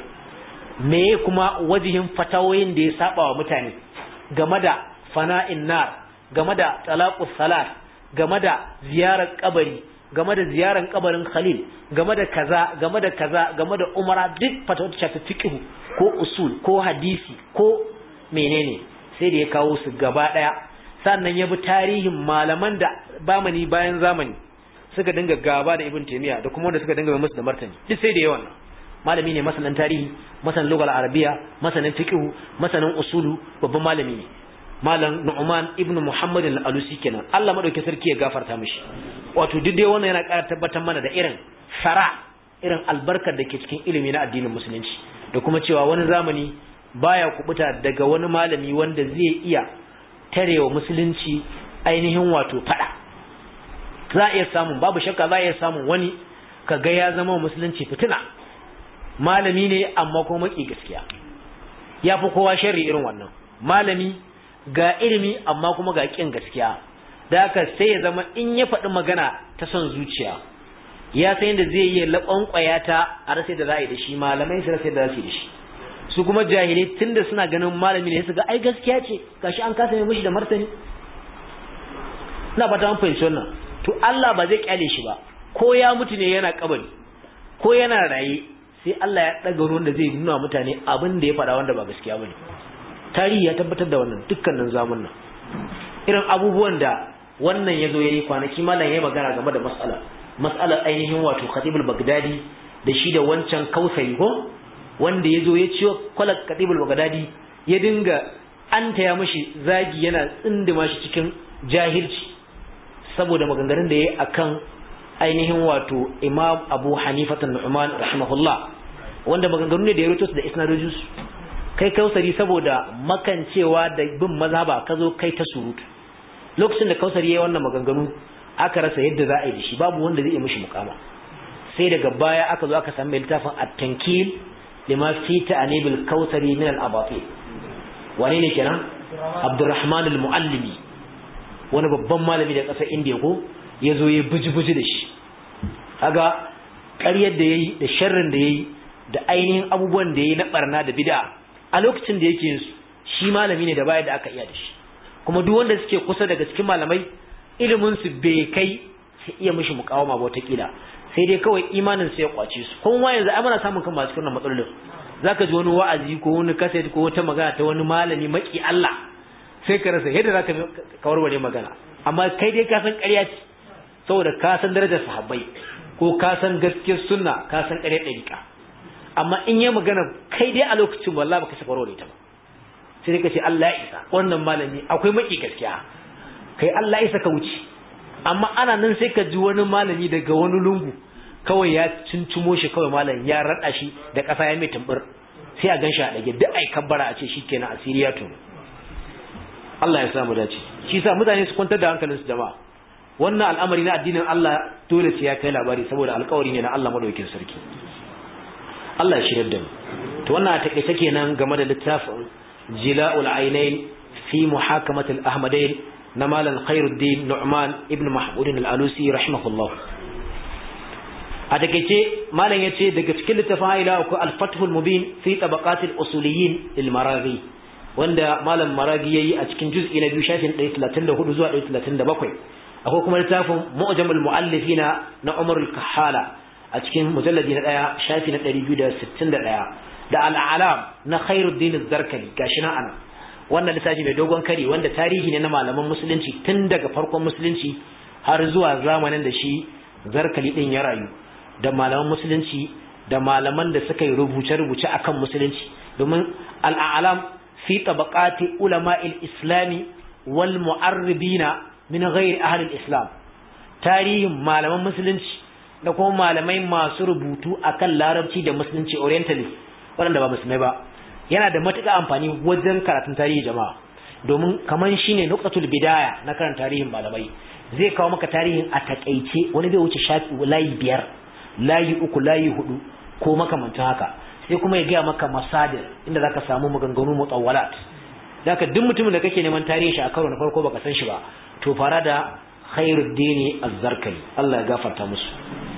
meye kuma wajihin fatawoyin da ya saba wa mutane game da fana'in nar, game da talaqus salat, game da ziyarar kabari, game da ziyarar kabarin Khalil, game da kaza, game da kaza, game da umara, duk fatawa ta shafi fiqh ko usul ko hadisi ko menene, sai da ya kawo su gaba daya. Sannan ya bi tarihin malaman da zamani bayan zamani suka dinga gaba da Ibn Taymiyyah da kuma wanda suka dinga musu da martani, duk sai da yawan nan. Malami ne masanin tarihi, masanin lugal arabiya, masanin fiqh, masanin usulu, babban malami ne. Malam Nu'man ibn Muhammad al-Alusi kenan, Allah madauke sarki ya gafarta mishi. Wato duk dai wannan yana ƙara tabbatar mana da irin irin albarkar da ke cikin ilimi na addinin musulunci, da kuma cewa wani zamani baya kubuta daga wani malami wanda zai iya tarewa musulunci ainihin wato fada. Za a iya samun, babu shakka za a iya samun wani kaga ya zama musulunci fitina, malami ne amma kuma maki gaskiya, ya fi kowa sharri irin wannan. Malami ga ilimi amma kuma ga kin gaskiya, da haka sai ya zama in ya faɗi magana ta son zuciya, ya san yadda zai yi laƙwanƙwaya ta a rasa da za a yi da shi, malamai su rasa da za su yi da shi. Su kuma jahilai tunda suna ganin malami ne su ga ai gaskiya ce, gashi an kasa mai mishi da martani. Ina fata an fahimci wannan. To Allah ba zai kyale shi ba, ko ya mutu ne yana kabari ko yana raye, sai Allah ya ɗaga ruwan da zai nuna mutane abin da ya faɗa wanda ba gaskiya bane. Tarihi ya tabbatar da wannan dukkanin zamanin. Irin abubuwan da wannan yazo yayi kwanaki mallan yayi magana game da mas'alar ainihin wato Khatib al-Baghdadi da shi da wancan Kausari ko wanda yazo ya ciyo kwalak Khatib al-Baghdadi ya dinga antaya mishi zagi yana tsindima shi cikin jahilci saboda maganganun da yayi akan ainihin wato Imam Abu Hanifa an-Nu'man rahimahullah, wanda maganganu ne da ya rubuta da isnadojinsu. Kai Kausari saboda makancewa da bin mazhaba ka zo kai ta surutu. Lokacin da Kausari yayi wannan maganganu aka rasa yadda za a yi da shi, babu wanda zai yi mishi mukama. Sai daga baya aka zo aka samu littafin At-Tankil lima fi ta'anibil Kausari min al-abatil. Wane ne kenan? Abdurrahman al-Muallimi, wani babban malami da ƙasar Indiya ko yazo ya buji-buji da shi. Kaga ƙaryar da yayi da sharrin da yayi da ainihin abubuwan da yayi na barna da bid'a a lokacin da yake yin su, shi malami ne da baya da aka iya da shi. Kuma duk wanda suke kusa daga cikin malamai ilimin su bai kai su iya mishi mukawama ba, wata kila sai dai kawai imanin sai ya kwace su kuma yanzu ai muna samun kan masu cikin matsalolin zaka ji wani wa'azi ko wani kaset ko wata magana ta wani malami maki Allah sai ka rasa yadda zaka kawarware magana amma kai dai ka san ƙarya ce saboda ka san darajar sahabbai ko ka san gaskiyar sunna ka san ƙarya dariƙa amma in yi magana kai dai a lokacin wallahi baka saka warware ta ba sai ka ce Allah ya isa wannan malami akwai maki gaskiya kai Allah ya isa ka wuce amma ana nan sai ka ji wani malami daga wani lungu kawai ya cincumo shi kawai malami ya rada shi da ƙasa ya mai tumbur sai a ganshi a dage duk ai kabbara a ce shikenan asiriya to Allah ya samu dace shi sa mutane su kwantar da hankalin su jama'a wannan al'amari na addinin Allah dole sai ya kai labari saboda alƙawari ne na Allah madaukakin sarki Allah ya shirye da mu to wannan a takeice kenan game da littafin Jila'ul Ainain fi Muhakamat al-Ahmadain na Malam Khairuddin Nu'man ibn Mahmud al-Alusi rahimahullah a takeice malam yace daga cikin littafin ila ko al-Fathul Mubin fi tabaqat al-usuliyyin lil-Maraghi wanda malam Maraghi yayi a cikin juz'i na 2 shafin 134 zuwa 137 akwai kuma littafin Mu'jamul Mu'allifina na Umar al-Kahala a cikin mujalladi na 1 shafi na 261 da al-Alam na Khairuddin az-Zarkali gashi na ana wannan littafi mai dogon kari wanda tarihi ne na malaman musulunci tun daga farkon musulunci har zuwa zamanin da shi Zarkali din ya rayu da malaman musulunci da malaman da suka yi rubuce-rubuce akan musulunci domin al-Alam fi tabaqati ulama'il islami wal mu'arribina min ghairi ahli al-islam tarihin malaman musulunci da kuma malamai masu rubutu akan larabci da musulunci orientalist waɗanda ba musulmai ba yana da matuƙar amfani wajen karatun tarihi jama'a domin kaman shine nuqatul bidaya na karanta tarihin malamai zai kawo maka tarihin a takeice wani bai wuce shafi layi 5 layi 3 layi 4 ko makamantan haka sai kuma ya ga maka masadir inda zaka samu maganganu mutawwalat zaka duk mutumin da kake neman tarihi shi a karo na farko baka san shi ba to fara da Khairuddin Az-Zarkali Allah ya gafarta musu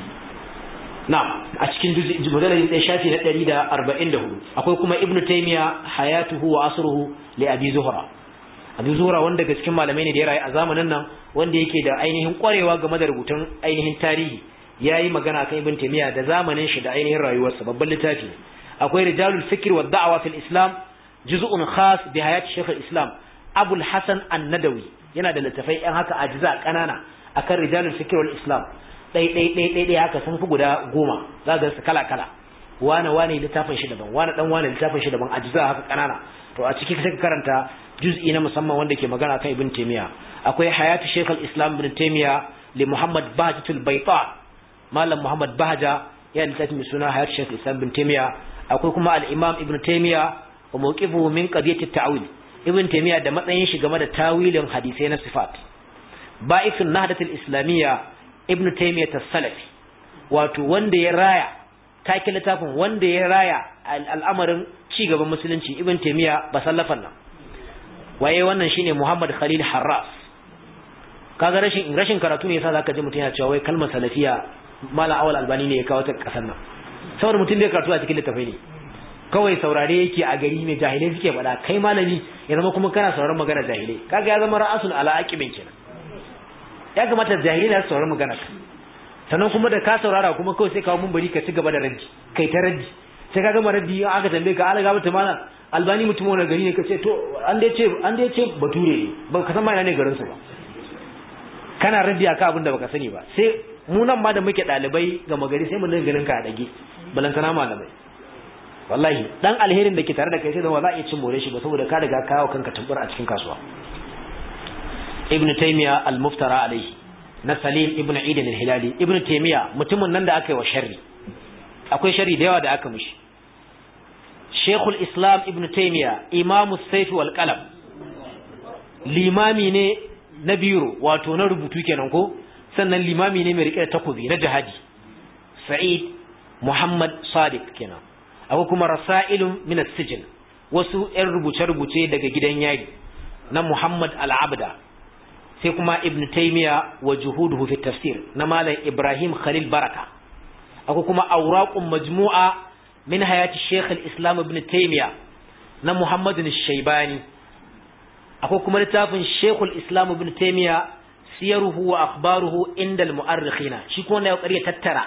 na'am a cikin mujallad ɗaya shafi na 144 akwai kuma Ibn Taymiyyah hayatuhu wa asruhu li Abi Zuhra Abi Zuhra wanda daga cikin malamai ne da ya rayu a zamanin nan wanda yake da ainihin kwarewa game da rubutun ainihin tarihi yayi magana kan Ibn Taymiyyah da zamanin shi da ainihin rayuwarsa babban littafi akwai Rijalul Fikr wa Da'wa fil Islam juz'un khas bi hayat Sheikh al-Islam Abu al-Hasan an-Nadawi yana da littafai ɗan haka ajza kanana akan Rijalul Fikr wal Islam dai haka sun fi guda 10 za ga su kala wane littafin shi daban wane littafin shi daban ajza haka kanana to a cikin sai ka karanta juz'i na musamman wanda ke magana kan Ibn Taymiyyah akwai hayatu Sheikh al-Islam Ibn Taymiyyah li Muhammad Bahjatul Bayta Malam Muhammad Bahja ya littafi mai suna hayatu Sheikh al-Islam Ibn Taymiyyah akwai kuma al-Imam Ibn Taymiyyah wa mawqifuhu min qadiyat at-ta'wil Ibn Taymiyyah da matsayin shi game da tawilin hadisai na sifat Ba'ithun Nahdatul Islamiyya Ibn Taymiyyah as-Salafi wato wanda ya raya take littafin wanda ya raya al'amarin ci gaban musulunci Ibn Taymiyyah ba sallafan nan waye wannan shine Muhammad Khalil Harras kaga rashin karatu ne yasa zaka ji mutun yana cewa wai kalmar salafiya mala awal albani ne ya kawo ta kasar nan saboda mutun bai karatu a cikin littafai ne kawai saurare yake a gari ne jahilai suke faɗa kai malami ya zama kuma kana sauraron magana jahilai kaga ya zama ra'asul ala aqibin kenan ya kamata jahilai na sauraron magana sannan kuma da ka saurara kuma kawai sai kawo mun bari ka ci gaba da raddi kai ta raddi sai ka gama raddi in aka tambaye ka ala gaba ta mana albani mutum wani gari ne kace to an dai ce bature ne ba ka san ma ina ne garin su ba kana raddi aka abin da baka sani ba sai mu nan ma da muke dalibai ga magari sai mun dinga ganin ka a dage balantana malamai wallahi dan alherin da ke tare da kai sai da ba za a iya cin more shi ba saboda ka riga kawo kanka tumbur a cikin kasuwa Ibn Taymiyyah al-Muftara alayhi na Salim ibn Eid al-Hilali Ibn Taymiyyah mutumin nan da aka yi wa sharri akwai sharri da yawa da aka mishi Sheikhul Islam Ibn Taymiyyah Imamu Sayf wal Qalam limami ne na biro wato na rubutu kenan ko sannan limami ne mai rike da takobi na jihadi Sa'id Muhammad Sadiq kenan akwai kuma Rasailun min as-Sijn wasu ɗan rubuce-rubuce daga gidan yari na Muhammad al-Abda sai kuma Ibn Taymiyyah wa juhuduhu fi tafsir na Malam Ibrahim Khalil Baraka akwai kuma awraqun majmu'a min hayati Sheikh al-Islam Ibn Taymiyyah na Muhammad al-Shaybani akwai kuma littafin Sheikh al-Islam Ibn Taymiyyah siyaruhu wa akhbaruhu inda al-mu'arrikhina shi kuma ya ƙarya tattara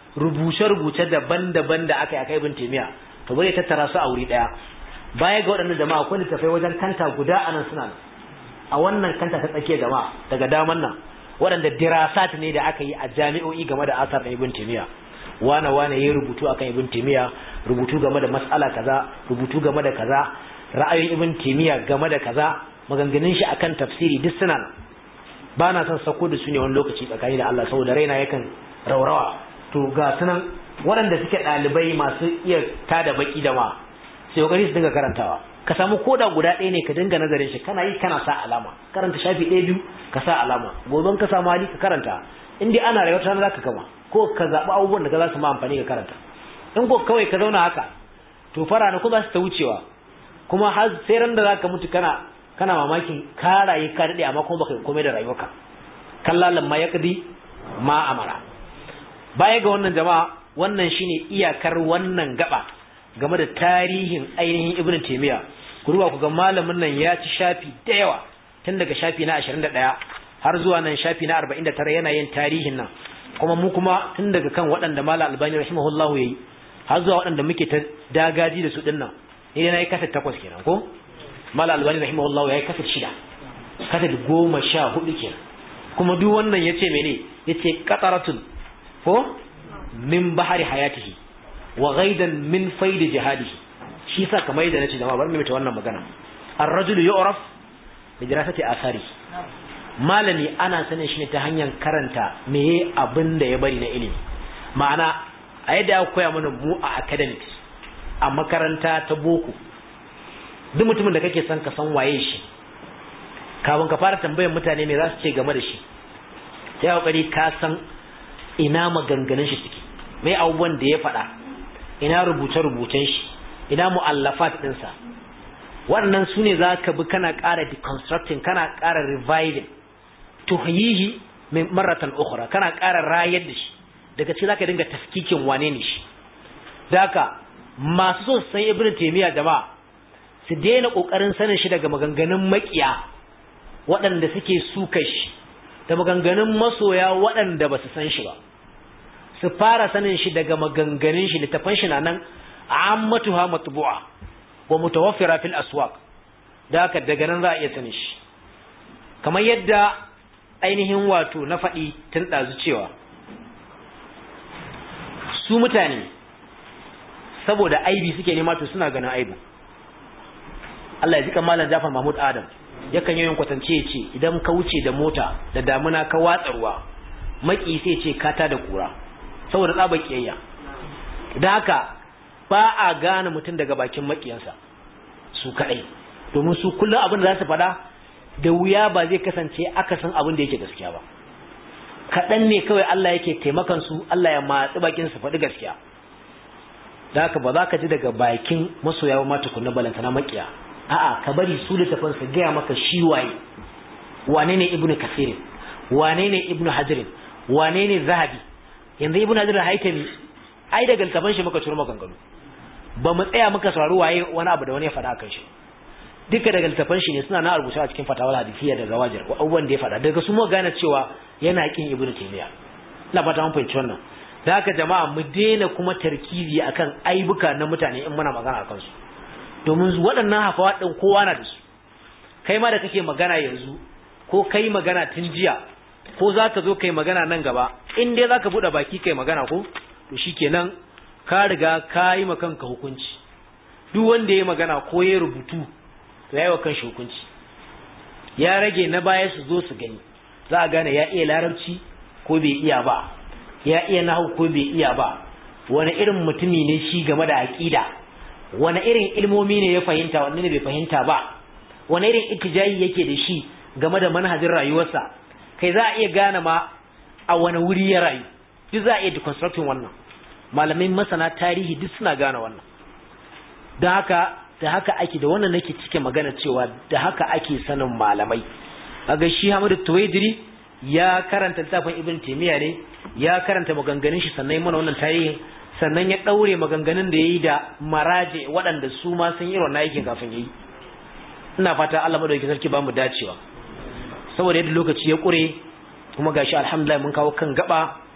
rubuce-rubuce daban-daban da aka yi akai ibn Taymiyyah to bari tattara su a wuri daya baya ga waɗannan jama'a akwai littafai wajen kanta guda anan suna a wannan kanta ta tsakiyar jama'a daga daman nan waɗanda dirasat ne da aka yi a jami'o'i game da asar na ibn Taymiyyah wane yayi rubutu akan ibn Taymiyyah rubutu game da mas'ala kaza rubutu game da kaza ra'ayin ibn Taymiyyah game da kaza maganganun shi akan tafsiri duk suna ba na son sako da su ne wani lokaci tsakani da Allah saboda raina yakan raurawa to ga sunan waɗanda suke ɗalibai masu iya tada baki da ma sai kokari su dinga karantawa ka samu koda guda ɗaya ne ka dinga nazarin shi kana yi kana sa alama karanta shafi ɗaya biyu ka sa alama gobe ka samu hali ka karanta in dai ana rayuwa tana zaka gama ko ka zaɓi abubuwan da za su ma amfani ka karanta in ko kawai ka zauna haka to fara na kuma za su ta wucewa kuma har sai ran da zaka mutu kana mamakin ka rayu ka daɗe amma kuma baka komai da rayuwarka kallalan ma yaqdi ma amara baya ga wannan jama'a wannan shine iyakar wannan gaba game da tarihin ainihin ibn Taymiyyah ku ruwa ku ga malamin nan ya ci shafi da yawa tun daga shafi na 21 har zuwa nan shafi na 49 yana yin tarihin nan kuma mu kuma tun daga kan waɗanda Malam Albani rahimahullahu yayi har zuwa waɗanda muke ta dagaji da su dinnan ni dai nayi kasat 8 kenan ko Malam Albani rahimahullahu yayi kasat 6 kasat 14 kenan kuma duk wannan yace mene yace qataratun ko min bahari hayatihi wa ghaidan min faid jihadihi shi sa kamar yadda nace jama'a bari mu ta wannan magana ar-rajulu yu'raf bi dirasati athari malami ana sanin shi ne ta hanyar karanta meye abin da ya bari na ilimi ma'ana a yadda aka koya mana mu a academics a makaranta ta boko duk mutumin da kake son ka san waye shi kafin ka fara tambayar mutane me za su ce game da shi sai kokari ka san ina maganganun shi suke mai abubuwan da ya faɗa ina rubuce-rubucen shi ina mu'allafat ɗinsa waɗannan su ne za ka bi kana ƙara deconstructing kana ƙara reviving tuhyihi min marratan ukhra kana ƙara rayar da shi daga cikin zaka dinga tafkikin wane ne shi daka masu so su san ibnu taymiya jama'a su daina kokarin sanin shi daga maganganun makiya waɗanda suke suka shi da maganganun masoya waɗanda ba su san shi ba su fara sanin shi daga maganganun shi littafan shi nan ammatuha matbu'a wa mutawaffira fil aswaq da haka daga nan za a iya sanin shi kamar yadda ainihin wato na faɗi tun ɗazu cewa su mutane saboda aibi suke nema to suna ganin aibu Allah ya jika malam Jafar Mahmud Adam yakan yi kwatance ya ce idan ka wuce da mota da damuna ka watsa ruwa maki sai ce ka ta da kura saboda tsaba kiyayya da haka ba a gane mutum daga bakin makiyansa su kadai domin su kullum abin da za su faɗa da wuya ba zai kasance akasin abin da yake gaskiya ba kaɗan ne kawai Allah yake taimakan su Allah ya matsi bakin su faɗi gaskiya da haka ba za ka ji daga bakin masoya ba ma tukunna balanta na makiya a'a ka bari su littafin su gaya maka shi waye wane ne ibnu kasir wane ne ibnu hajar wane ne zahabi yanzu ibnu hajar haitami ai daga littafin shi muka ciro maganganu ba mu tsaya muka saurari waye wani abu da wani ya faɗa kan shi duka daga littafin shi ne suna na rubuta a cikin fatawal hadisiyya da zawajir abubuwan da ya faɗa daga su mu gane cewa yana kin ibnu taymiya ina fata mun fahimci wannan da haka jama'a mu daina kuma tarkizi akan aibuka na mutane in muna magana akan su domin waɗannan hafawa ɗin kowa na da su kai ma da kake magana yanzu ko kai magana tun jiya ko za ka zo kai magana nan gaba in dai za ka buɗe baki kai magana ko to shi kenan ka riga ka yi ma kanka hukunci duk wanda ya magana ko ya rubutu to ya yi wa kanshi hukunci ya rage na baya su zo su gani za a gane ya iya larabci ko bai iya ba ya iya nahu ko bai iya ba wani irin mutumi ne shi game da aƙida wani irin ilmomi ne ya fahimta wani ne bai fahimta ba wani irin ittijayi yake da shi game da manhajin rayuwarsa kai za a iya gane ma a wani wuri ya rayu duk za a iya deconstructing wannan malamai masana tarihi duk suna gane wannan da haka ake da wannan nake cike magana cewa da haka ake sanin malamai kaga shi Hamadu Tuwaidiri ya karanta littafin Ibn Taymiyyah ne ya karanta maganganun shi sannan mana wannan tarihin sannan ya daure maganganun da yayi da maraje waɗanda su ma sun yi wannan aikin kafin yayi ina fata Allah madauki sarki ba mu dacewa saboda yadda lokaci ya kure kuma gashi alhamdulillah mun kawo kan gaba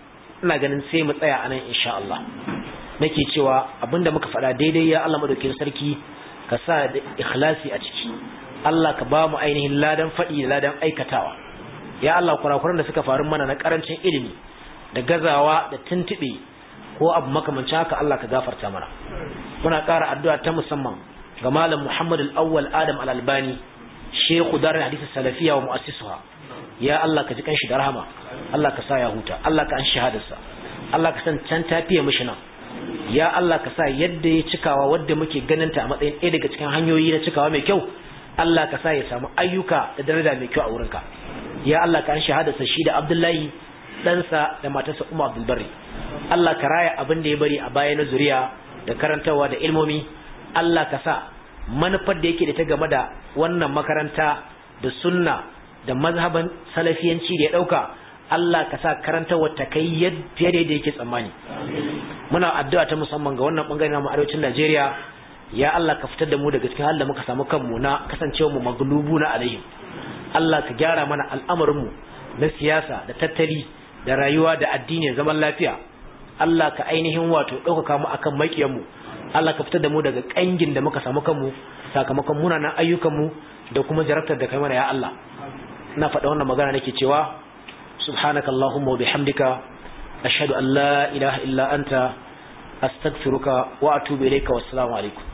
ina ganin sai mu tsaya anan insha Allah nake cewa abinda muka faɗa daidai ya Allah madaukakin sarki ka sa da ikhlasi a ciki Allah ka ba mu ainihin ladan faɗi da ladan aikatawa ya Allah kurakuran da suka faru mana na karancin ilimi da gazawa da tuntube ko abu makamancin haka Allah ka gafarta mana muna ƙara addu'a ta musamman ga malam Muhammad al-Awwal Adam al-Albani shehu darul hadith salafiyya wa mu'assisuha ya Allah ka ji kanshi da rahama Allah ka sa ya huta Allah ka an shahadarsa Allah ka san can tafiye mishi nan ya Allah ka sa yadda ya cikawa wadda muke ganinta a matsayin ɗaya daga cikin hanyoyi na cikawa mai kyau Allah ka sa ya samu ayyuka da daraja mai kyau a wurinka ya Allah ka an shahadarsa shi da Abdullahi ɗansa da matarsa Umma Abdul Barri Allah ka raya abin da ya bari a baya na zuriya da karantawa da ilmomi Allah ka sa manufar da yake da ta game da wannan makaranta da sunna da mazhaban salafiyanci da ya ɗauka Allah ka sa karantawa ta kai fiye da yadda yake tsammani muna addu'a ta musamman ga wannan bangare na arewacin Najeriya ya Allah ka fitar da mu daga cikin halin da muka samu kanmu na kasancewa mu maglubu na alaihim Allah ka gyara mana al'amarin mu na siyasa da tattali da rayuwa da addini zaman lafiya Allah ka ainihin wato ɗaukaka mu akan makiyan mu Allah ka fitar da mu daga kangin da muka samu kanmu sakamakon munanan ayyukan mu da kuma jarabtar da kai mana ya Allah ina faɗa wannan magana nake cewa subhanakallahumma wa bihamdika ashhadu an la ilaha illa anta astaghfiruka wa atubu ilayka wassalamu alaikum